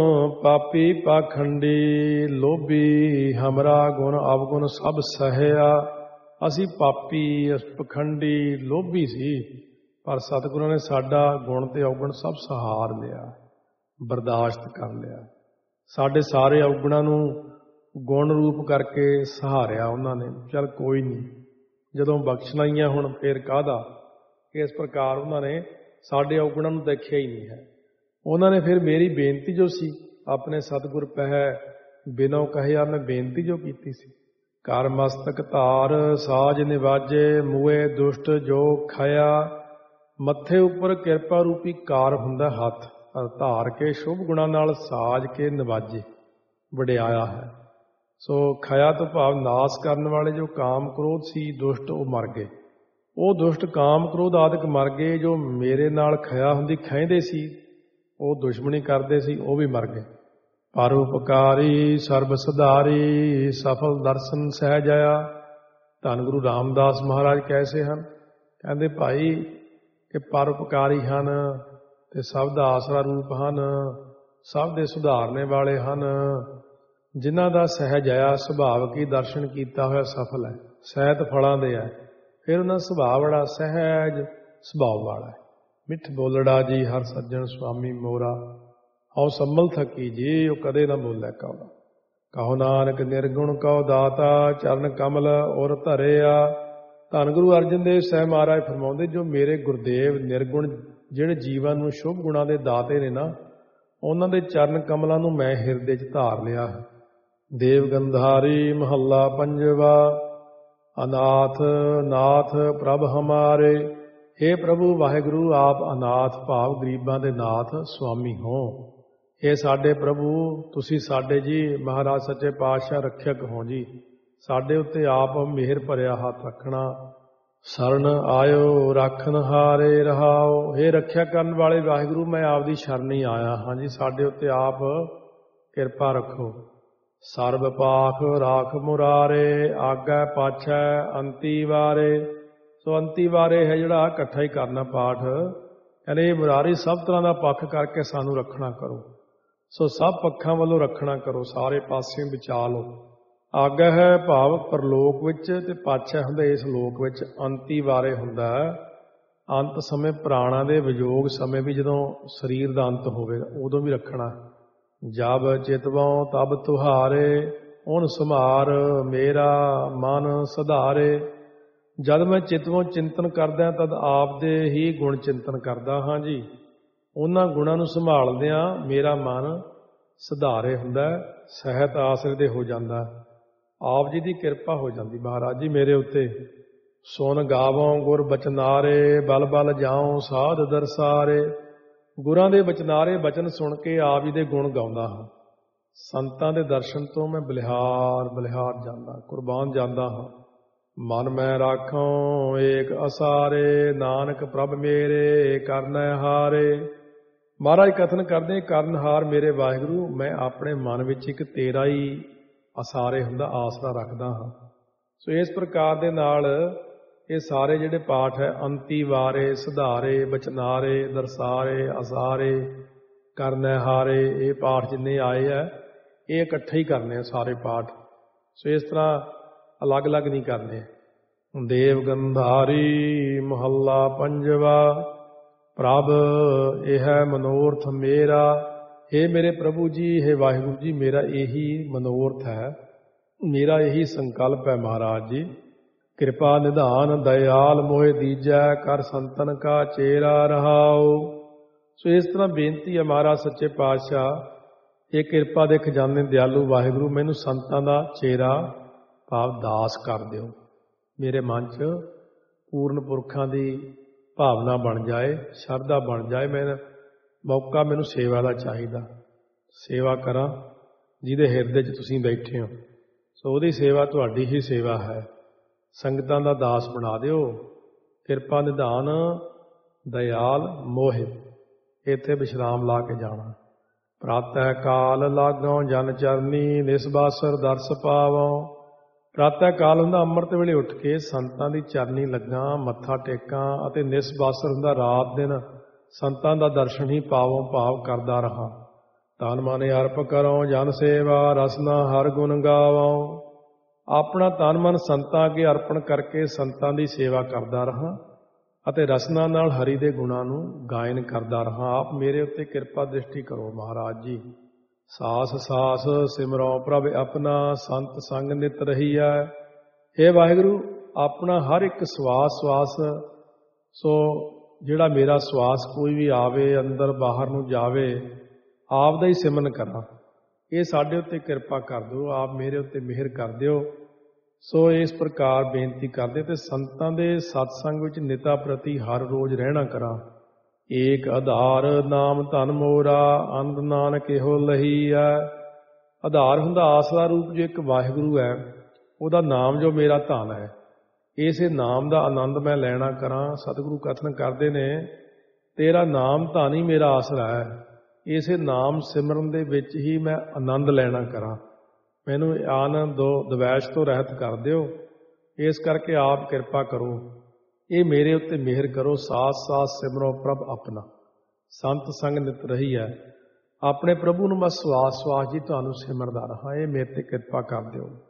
ਪਾਪੀ ਪਾਖੰਡੀ ਲੋਭੀ, ਹਮਰਾ ਗੁਣ ਅਵਗੁਣ ਸਭ ਸਹਿਆ। ਅਸੀਂ ਪਾਪੀ, ਪਖੰਡੀ, ਲੋਭੀ ਸੀ, ਪਰ ਸਤਿਗੁਰਾਂ ਨੇ ਸਾਡਾ ਗੁਣ ਤੇ ਅਵਗੁਣ ਸਭ ਸਹਾਰ ਲਿਆ, ਬਰਦਾਸ਼ਤ ਕਰ ਲਿਆ। ਸਾਡੇ ਸਾਰੇ ਅਵਗੁਣਾਂ ਨੂੰ ਗੁਣ ਰੂਪ ਕਰਕੇ ਸਹਾਰਿਆ ਉਹਨਾਂ ਨੇ। ਚੱਲ ਕੋਈ ਨਹੀਂ, ਜਦੋਂ ਬਖਸ਼ਣਾ ਹੀ ਆ ਹੁਣ ਫੇਰ ਕਾਹਦਾ। ਇਸ ਪ੍ਰਕਾਰ ਉਹਨਾਂ ਨੇ ਸਾਡੇ ਅਵਗੁਣਾਂ ਨੂੰ ਦੇਖਿਆ ਹੀ ਨਹੀਂ ਹੈ। ਉਹਨਾਂ ਨੇ ਫਿਰ ਮੇਰੀ ਬੇਨਤੀ ਜੋ ਸੀ, ਆਪਣੇ ਸਤਿਗੁਰ ਪਹਿ ਬਿਨਉ ਕਹਿਆ, ਮੈਂ ਬੇਨਤੀ ਜੋ ਕੀਤੀ ਸੀ, ਕਰ ਮਸਤਕ ਧਾਰ ਸਾਜ ਨਿਵਾਜੇ, ਮੂਏ ਦੁਸ਼ਟ ਜੋ ਖਇਆ। ਮੱਥੇ ਉੱਪਰ ਕਿਰਪਾ ਰੂਪੀ ਕਾਰ ਹੁੰਦਾ ਹੱਥ, ਧਾਰ ਕੇ ਸ਼ੁਭ ਗੁਣਾਂ ਨਾਲ ਸਾਜ ਕੇ ਨਿਵਾਜੇ, ਵਡਿਆਇਆ ਹੈ। ਸੋ ਖਇਆ ਤੋਂ ਭਾਵ ਨਾਸ ਕਰਨ ਵਾਲੇ ਜੋ ਕਾਮ ਕ੍ਰੋਧ ਸੀ ਦੁਸ਼ਟ, ਉਹ ਮਰ ਗਏ। ਉਹ ਦੁਸ਼ਟ ਕਾਮ ਕ੍ਰੋਧ ਆਦਿਕ ਮਰ ਗਏ। ਜੋ ਮੇਰੇ ਨਾਲ ਖਇਆ ਹੁੰਦੀ ਖਹਿੰਦੇ ਸੀ, ਉਹ ਦੁਸ਼ਮਣੀ ਕਰਦੇ ਸੀ, ਉਹ ਵੀ ਮਰ ਗਏ। ਪਰ ਉਪਕਾਰੀ ਸਰਬ ਸੁਧਾਰੀ, ਸਫਲ ਦਰਸ਼ਨ ਸਹਿਜ ਆਇਆ। ਧੰਨ ਗੁਰੂ ਰਾਮਦਾਸ ਮਹਾਰਾਜ ਕੈਸੇ ਹਨ? ਕਹਿੰਦੇ ਭਾਈ ਕਿ ਪਰਉਪਕਾਰੀ ਹਨ ਤੇ ਸਭ ਦਾ ਆਸਰਾ ਰੂਪ ਹਨ, ਸਭ ਦੇ ਸੁਧਾਰਨੇ ਵਾਲੇ ਹਨ। ਜਿਨ੍ਹਾਂ ਦਾ ਸਹਿਜ ਆਇਆ ਸੁਭਾਵ ਕੀ ਦਰਸ਼ਨ ਕੀਤਾ ਹੋਇਆ ਸਫਲ ਹੈ, ਸਹਿਤ ਫਲਾਂ ਦੇ ਹੈ। ਫਿਰ ਉਹਨਾਂ ਸੁਭਾਅ ਬੜਾ ਸਹਿਜ ਸੁਭਾਅ ਵਾਲਾ ਹੈ। ਮਿੱਠ ਬੋਲੜਾ ਜੀ ਹਰ ਸੱਜਣ ਸੁਆਮੀ ਮੋਰਾ, ਹਉ ਸੰਭਲ ਥਕੀ ਜੀ, ਉਹ ਕਦੇ ਨਾ ਬੋਲੇ ਕੌੜਾ। ਕਹੋ ਨਾਨਕ ਨਿਰਗੁਣ ਕਉ ਦਾਤਾ, ਚਰਨ ਕਮਲ ਔਰ ਧਰਿਆ। ਧੰਨ ਗੁਰੂ ਅਰਜਨ ਦੇਵ ਸਾਹਿਬ ਮਹਾਰਾਜ ਫਰਮਾਉਂਦੇ, ਜੋ ਮੇਰੇ ਗੁਰਦੇਵ ਨਿਰਗੁਣ ਜਿਹੜੇ ਜੀਵਾਂ ਨੂੰ ਸ਼ੁਭ ਗੁਣਾਂ ਦੇ ਦਾਤੇ ਨੇ ਨਾ, ਉਹਨਾਂ ਦੇ ਚਰਨ ਕਮਲਾਂ ਨੂੰ ਮੈਂ ਹਿਰਦੇ 'ਚ ਧਾਰ ਲਿਆ ਹੈ। ਦੇਵ ਗੰਧਾਰੀ ਮਹੱਲਾ ਪੰਜਵਾ। ਅਨਾਥ ਨਾਥ ਪ੍ਰਭ ਹਮਾਰੇ, हे ਪ੍ਰਭੂ ਵਾਹਿਗੁਰੂ ਆਪ ਅਨਾਥ ਭਾਵ ਗਰੀਬਾਂ ਦੇ ਨਾਥ ਸੁਆਮੀ ਹੋ। ਇਹ ਸਾਡੇ ਪ੍ਰਭੂ ਤੁਸੀਂ ਸਾਡੇ ਜੀ ਮਹਾਰਾਜ ਸੱਚੇ ਪਾਤਸ਼ਾਹ ਰੱਖਿਅਕ ਹੋ ਜੀ। ਸਾਡੇ ਉੱਤੇ ਆਪ ਮਿਹਰ ਭਰਿਆ ਹੱਥ ਰੱਖਣਾ। ਸ਼ਰਨ ਆਇਓ ਰਾਖਣ ਹਾਰੇ ਰਹਾਓ। ਇਹ ਰੱਖਿਆ ਕਰਨ ਵਾਲੇ ਵਾਹਿਗੁਰੂ ਮੈਂ ਆਪਦੀ ਸ਼ਰਨੀ ਆਇਆ ਹਾਂ ਜੀ, ਸਾਡੇ ਉੱਤੇ ਆਪ ਕਿਰਪਾ ਰੱਖੋ। ਸਰਬ ਪਾਖ ਰਾਖ ਮੁਰਾਰੇ, ਆਗੈ ਪਾਛੈ ਅੰਤੀ ਵਾਰੇ। ਸੋ ਅੰਤੀ ਵਾਰੇ ਹੈ ਜਿਹੜਾ ਇਕੱਠਾ ਹੀ ਕਰਨਾ ਪਾਠ। ਕਹਿੰਦੇ ਮੁਰਾਰੀ ਸਭ ਤਰ੍ਹਾਂ ਦਾ ਪੱਖ ਕਰਕੇ ਸਾਨੂੰ ਰੱਖਣਾ ਕਰੋ। ਸੋ ਸਭ ਪੱਖਾਂ ਵੱਲੋਂ ਰੱਖਣਾ ਕਰੋ, ਸਾਰੇ ਪਾਸਿਓਂ ਬਚਾ ਲਓ। ਆਗਿਆ ਹੈ ਭਾਵ ਪਰਲੋਕ ਵਿੱਚ, ਤੇ ਪਾਛੈ ਹੁੰਦਾ ਇਸ ਲੋਕ ਵਿੱਚ। ਅੰਤੀ ਵਾਰੇ ਹੁੰਦਾ ਅੰਤ ਸਮੇਂ, ਪ੍ਰਾਣਾਂ ਦੇ ਵਿਯੋਗ ਸਮੇਂ ਵੀ, ਜਦੋਂ ਸਰੀਰ ਦਾ ਅੰਤ ਹੋਵੇਗਾ ਉਦੋਂ ਵੀ ਰੱਖਣਾ। ਜਬ ਚਿਤਵਉ ਤਬ ਤੁਹਾਰੇ, ਹੁਣ ਸੰਭਾਰ ਮੇਰਾ ਮਨ ਸੁਧਾਰੇ। ਜਦ ਮੈਂ ਚਿਤਵੋਂ ਚਿੰਤਨ ਕਰਦਾ ਤਦ ਆਪ ਦੇ ਹੀ ਗੁਣ ਚਿੰਤਨ ਕਰਦਾ ਹਾਂ ਜੀ। ਉਹਨਾਂ ਗੁਣਾਂ ਨੂੰ ਸੰਭਾਲਦਿਆਂ ਮੇਰਾ ਮਨ ਸੁਧਾਰੇ ਹੁੰਦਾ, ਸਹਿਤ ਆਸਰੇ ਦੇ ਹੋ ਜਾਂਦਾ। ਆਪ ਜੀ ਦੀ ਕਿਰਪਾ ਹੋ ਜਾਂਦੀ ਮਹਾਰਾਜ ਜੀ ਮੇਰੇ ਉੱਤੇ। ਸੁਣ ਗਾਵੋਂ ਗੁਰ ਬਚਨਾਰੇ, ਬਲ ਬਲ ਜਾਉ ਸਾਧ ਦਰਸਾਰੇ। ਗੁਰਾਂ ਦੇ ਬਚਨਾਰੇ ਬਚਨ ਸੁਣ ਕੇ ਆਪ ਜੀ ਦੇ ਗੁਣ ਗਾਉਂਦਾ ਹਾਂ। ਸੰਤਾਂ ਦੇ ਦਰਸ਼ਨ ਤੋਂ ਮੈਂ ਬਲਿਹਾਰ ਬਲਿਹਾਰ ਜਾਂਦਾ, ਕੁਰਬਾਨ ਜਾਂਦਾ ਹਾਂ। ਮਨ ਮੈਂ ਰਾਖੋਂ ਏਕ ਅਸਾਰੇ, ਨਾਨਕ ਪ੍ਰਭ ਮੇਰੇ ਕਰਨੈ ਹਾਰੇ। ਮਹਾਰਾਜ ਕਥਨ ਕਰਦੇ, ਕਰਨਹਾਰ ਮੇਰੇ ਵਾਹਿਗੁਰੂ, ਮੈਂ ਆਪਣੇ ਮਨ ਵਿੱਚ ਇੱਕ ਤੇਰਾ ਹੀ ਅਸਾਰੇ ਹੁੰਦਾ ਆਸਰਾ ਰੱਖਦਾ ਹਾਂ। ਸੋ ਇਸ ਪ੍ਰਕਾਰ ਦੇ ਨਾਲ ਇਹ ਸਾਰੇ ਜਿਹੜੇ ਪਾਠ ਹੈ, ਅੰਤੀ ਵਾਰੇ, ਸੁਧਾਰੇ, ਬਚਨਾਰੇ, ਦਰਸਾਰੇ, ਅਸਾਰੇ, ਕਰਨੈ ਹਾਰੇ, ਇਹ ਪਾਠ ਜਿੰਨੇ ਆਏ ਹੈ ਇਹ ਇਕੱਠੇ ਹੀ ਕਰਨੇ ਆ ਸਾਰੇ ਪਾਠ। ਸੋ ਇਸ ਤਰ੍ਹਾਂ ਅਲੱਗ-ਅਲੱਗ ਨਹੀਂ ਕਰਨੇ। ਦੇਵ ਗੰਧਾਰੀ ਮਹੱਲਾ ਪੰਜਵਾ। ਪ੍ਰਭ ਇਹ ਮਨੋਰਥ ਮੇਰਾ। हे ਮੇਰੇ ਪ੍ਰਭੂ ਜੀ, हे ਵਾਹਿਗੁਰੂ ਜੀ, ਮੇਰਾ ਇਹੀ ਮਨੋਰਥ ਹੈ, ਮੇਰਾ ਇਹੀ ਸੰਕਲਪ ਹੈ ਮਹਾਰਾਜ ਜੀ। ਕਿਰਪਾ ਨਿਧਾਨ ਦਇਆਲ ਮੋਹਿ ਦੀਜੈ, ਕਰ ਸੰਤਨ ਕਾ ਚੇਰਾ ਰਹਾਓ। ਸੋ ਇਸ ਤਰ੍ਹਾਂ ਬੇਨਤੀ ਹੈ ਮਹਾਰਾਜ ਸੱਚੇ ਪਾਤਸ਼ਾਹ, ਇਹ ਕਿਰਪਾ ਦੇ ਖਜ਼ਾਨੇ ਦਿਆਲੂ ਵਾਹਿਗੁਰੂ, ਮੈਨੂੰ ਸੰਤਾਂ ਦਾ ਚੇਰਾ ਭਾਵ ਦਾਸ ਕਰ ਦਿਓ। ਮੇਰੇ ਮਨ 'ਚ ਪੂਰਨ ਪੁਰਖਾਂ ਦੀ ਭਾਵਨਾ ਬਣ ਜਾਏ, ਸ਼ਰਧਾ ਬਣ ਜਾਏ। ਮੌਕਾ ਮੈਨੂੰ ਸੇਵਾ ਦਾ ਚਾਹੀਦਾ, ਸੇਵਾ ਕਰਾਂ ਜਿਹਦੇ ਹਿਰਦੇ 'ਚ ਤੁਸੀਂ ਬੈਠੇ ਹੋ। ਸੋ ਉਹਦੀ ਸੇਵਾ ਤੁਹਾਡੀ ਹੀ ਸੇਵਾ ਹੈ। ਸੰਗਤਾਂ ਦਾ ਦਾਸ ਬਣਾ ਦਿਓ। ਕਿਰਪਾ ਨਿਧਾਨ ਦਇਆਲ ਮੋਹਿ, ਇੱਥੇ ਵਿਸ਼ਰਾਮ ਲਾ ਕੇ ਜਾਣਾ। ਪ੍ਰਾਤਹਿ ਕਾਲ ਲਾਗੋਂ ਜਨ ਚਰਨੀ, ਨਿਸਬਾਸਰ ਦਰਸ ਪਾਵੋਂ। ਪ੍ਰਾਤਹਿ ਕਾਲ ਹੁੰਦਾ ਅੰਮ੍ਰਿਤ ਵੇਲੇ ਉੱਠ ਕੇ ਸੰਤਾਂ ਦੀ ਚਰਨੀ ਲੱਗਾ, ਮੱਥਾ ਟੇਕਾਂ। ਅਤੇ ਨਿਸਬਾਸਰ ਹੁੰਦਾ ਰਾਤ ਦਿਨ ਸੰਤਾਂ ਦਾ ਦਰਸ਼ਨ ਹੀ ਪਾਵੋਂ ਭਾਵ ਕਰਦਾ ਰਹਾ। ਤਨ ਮਨ ਅਰਪ ਕਰੋ ਜਨ ਸੇਵਾ, ਰਸਨਾ ਹਰ ਗੁਣ ਗਾਵੋਂ। ਆਪਣਾ ਤਨ ਮਨ ਸੰਤਾਂ ਅੱਗੇ ਅਰਪਣ ਕਰਕੇ ਸੰਤਾਂ ਦੀ ਸੇਵਾ ਕਰਦਾ ਰਹਾ ਅਤੇ ਰਸਨਾ ਨਾਲ ਹਰੀ ਦੇ ਗੁਣਾਂ ਨੂੰ ਗਾਇਨ ਕਰਦਾ ਰਹਾ। ਆਪ ਮੇਰੇ ਉੱਤੇ ਕਿਰਪਾ ਦ੍ਰਿਸ਼ਟੀ ਕਰੋ ਮਹਾਰਾਜ ਜੀ। ਸਾਸ ਸਾਸ ਸਿਮਰੋ ਪ੍ਰਭ ਆਪਣਾ, ਸੰਤ ਸੰਗ ਨਿਤ ਰਹੀਐ। हे ਵਾਹਿਗੁਰੂ, ਆਪਣਾ ਹਰ ਇੱਕ ਸਵਾਸ ਸਵਾਸ, ਸੋ ਜਿਹੜਾ ਮੇਰਾ ਸਵਾਸ ਕੋਈ ਵੀ ਆਵੇ, ਅੰਦਰ ਬਾਹਰ ਨੂੰ ਜਾਵੇ, ਆਪ ਦਾ ਹੀ ਸਿਮਰਨ ਕਰਾਂ। ਇਹ ਸਾਡੇ ਉੱਤੇ ਕਿਰਪਾ ਕਰ ਦਿਓ, ਆਪ ਮੇਰੇ ਉੱਤੇ ਮਿਹਰ ਕਰ ਦਿਓ। ਸੋ ਇਸ ਪ੍ਰਕਾਰ ਬੇਨਤੀ ਕਰਦੇ ਤੇ ਸੰਤਾਂ ਦੇ ਸਤਸੰਗ ਵਿੱਚ ਨਿਤਾ ਪ੍ਰਤੀ ਹਰ ਰੋਜ਼ ਰਹਿਣਾ ਕਰਾਂ। ਏਕ ਆਧਾਰ ਨਾਮ ਧਨ ਮੋਰਾ, ਅੰਧ ਨਾਨਕ ਇਹੋ ਲਹੀ ਹੈ। ਆਧਾਰ ਹੁੰਦਾ ਆਸਰਾ ਰੂਪ ਜੋ ਇੱਕ ਵਾਹਿਗੁਰੂ ਹੈ, ਉਹਦਾ ਨਾਮ ਜੋ ਮੇਰਾ ਧਨ ਹੈ। ਇਸੇ ਨਾਮ ਦਾ ਆਨੰਦ ਮੈਂ ਲੈਣਾ ਕਰਾਂ। ਸਤਿਗੁਰੂ ਕਥਨ ਕਰਦੇ ਨੇ, ਤੇਰਾ ਨਾਮ ਧਨ ਹੀ ਮੇਰਾ ਆਸਰਾ ਹੈ। ਇਸੇ ਨਾਮ ਸਿਮਰਨ ਦੇ ਵਿੱਚ ਹੀ ਮੈਂ ਆਨੰਦ ਲੈਣਾ ਕਰਾਂ। ਮੈਨੂੰ ਆਨੰਦ ਦੋ ਦਵੈਸ਼ ਤੋਂ ਰਹਿਤ ਕਰ ਦਿਓ। ਇਸ ਕਰਕੇ ਆਪ ਕਿਰਪਾ ਕਰੋ, ਇਹ ਮੇਰੇ ਉੱਤੇ ਮਿਹਰ ਕਰੋ। ਸਾਸ ਸਾਸ ਸਿਮਰੋ ਪ੍ਰਭ ਆਪਣਾ, ਸੰਤ ਸੰਗ ਨਿਤ ਰਹੀ ਹੈ। ਆਪਣੇ ਪ੍ਰਭੂ ਨੂੰ ਬਸ ਸਵਾਸ ਸਵਾਸ ਜੀ ਤੁਹਾਨੂੰ ਸਿਮਰਦਾ ਰਹਾ। ਇਹ ਮੇਰੇ ਤੇ ਕਿਰਪਾ ਕਰ ਦਿਓ।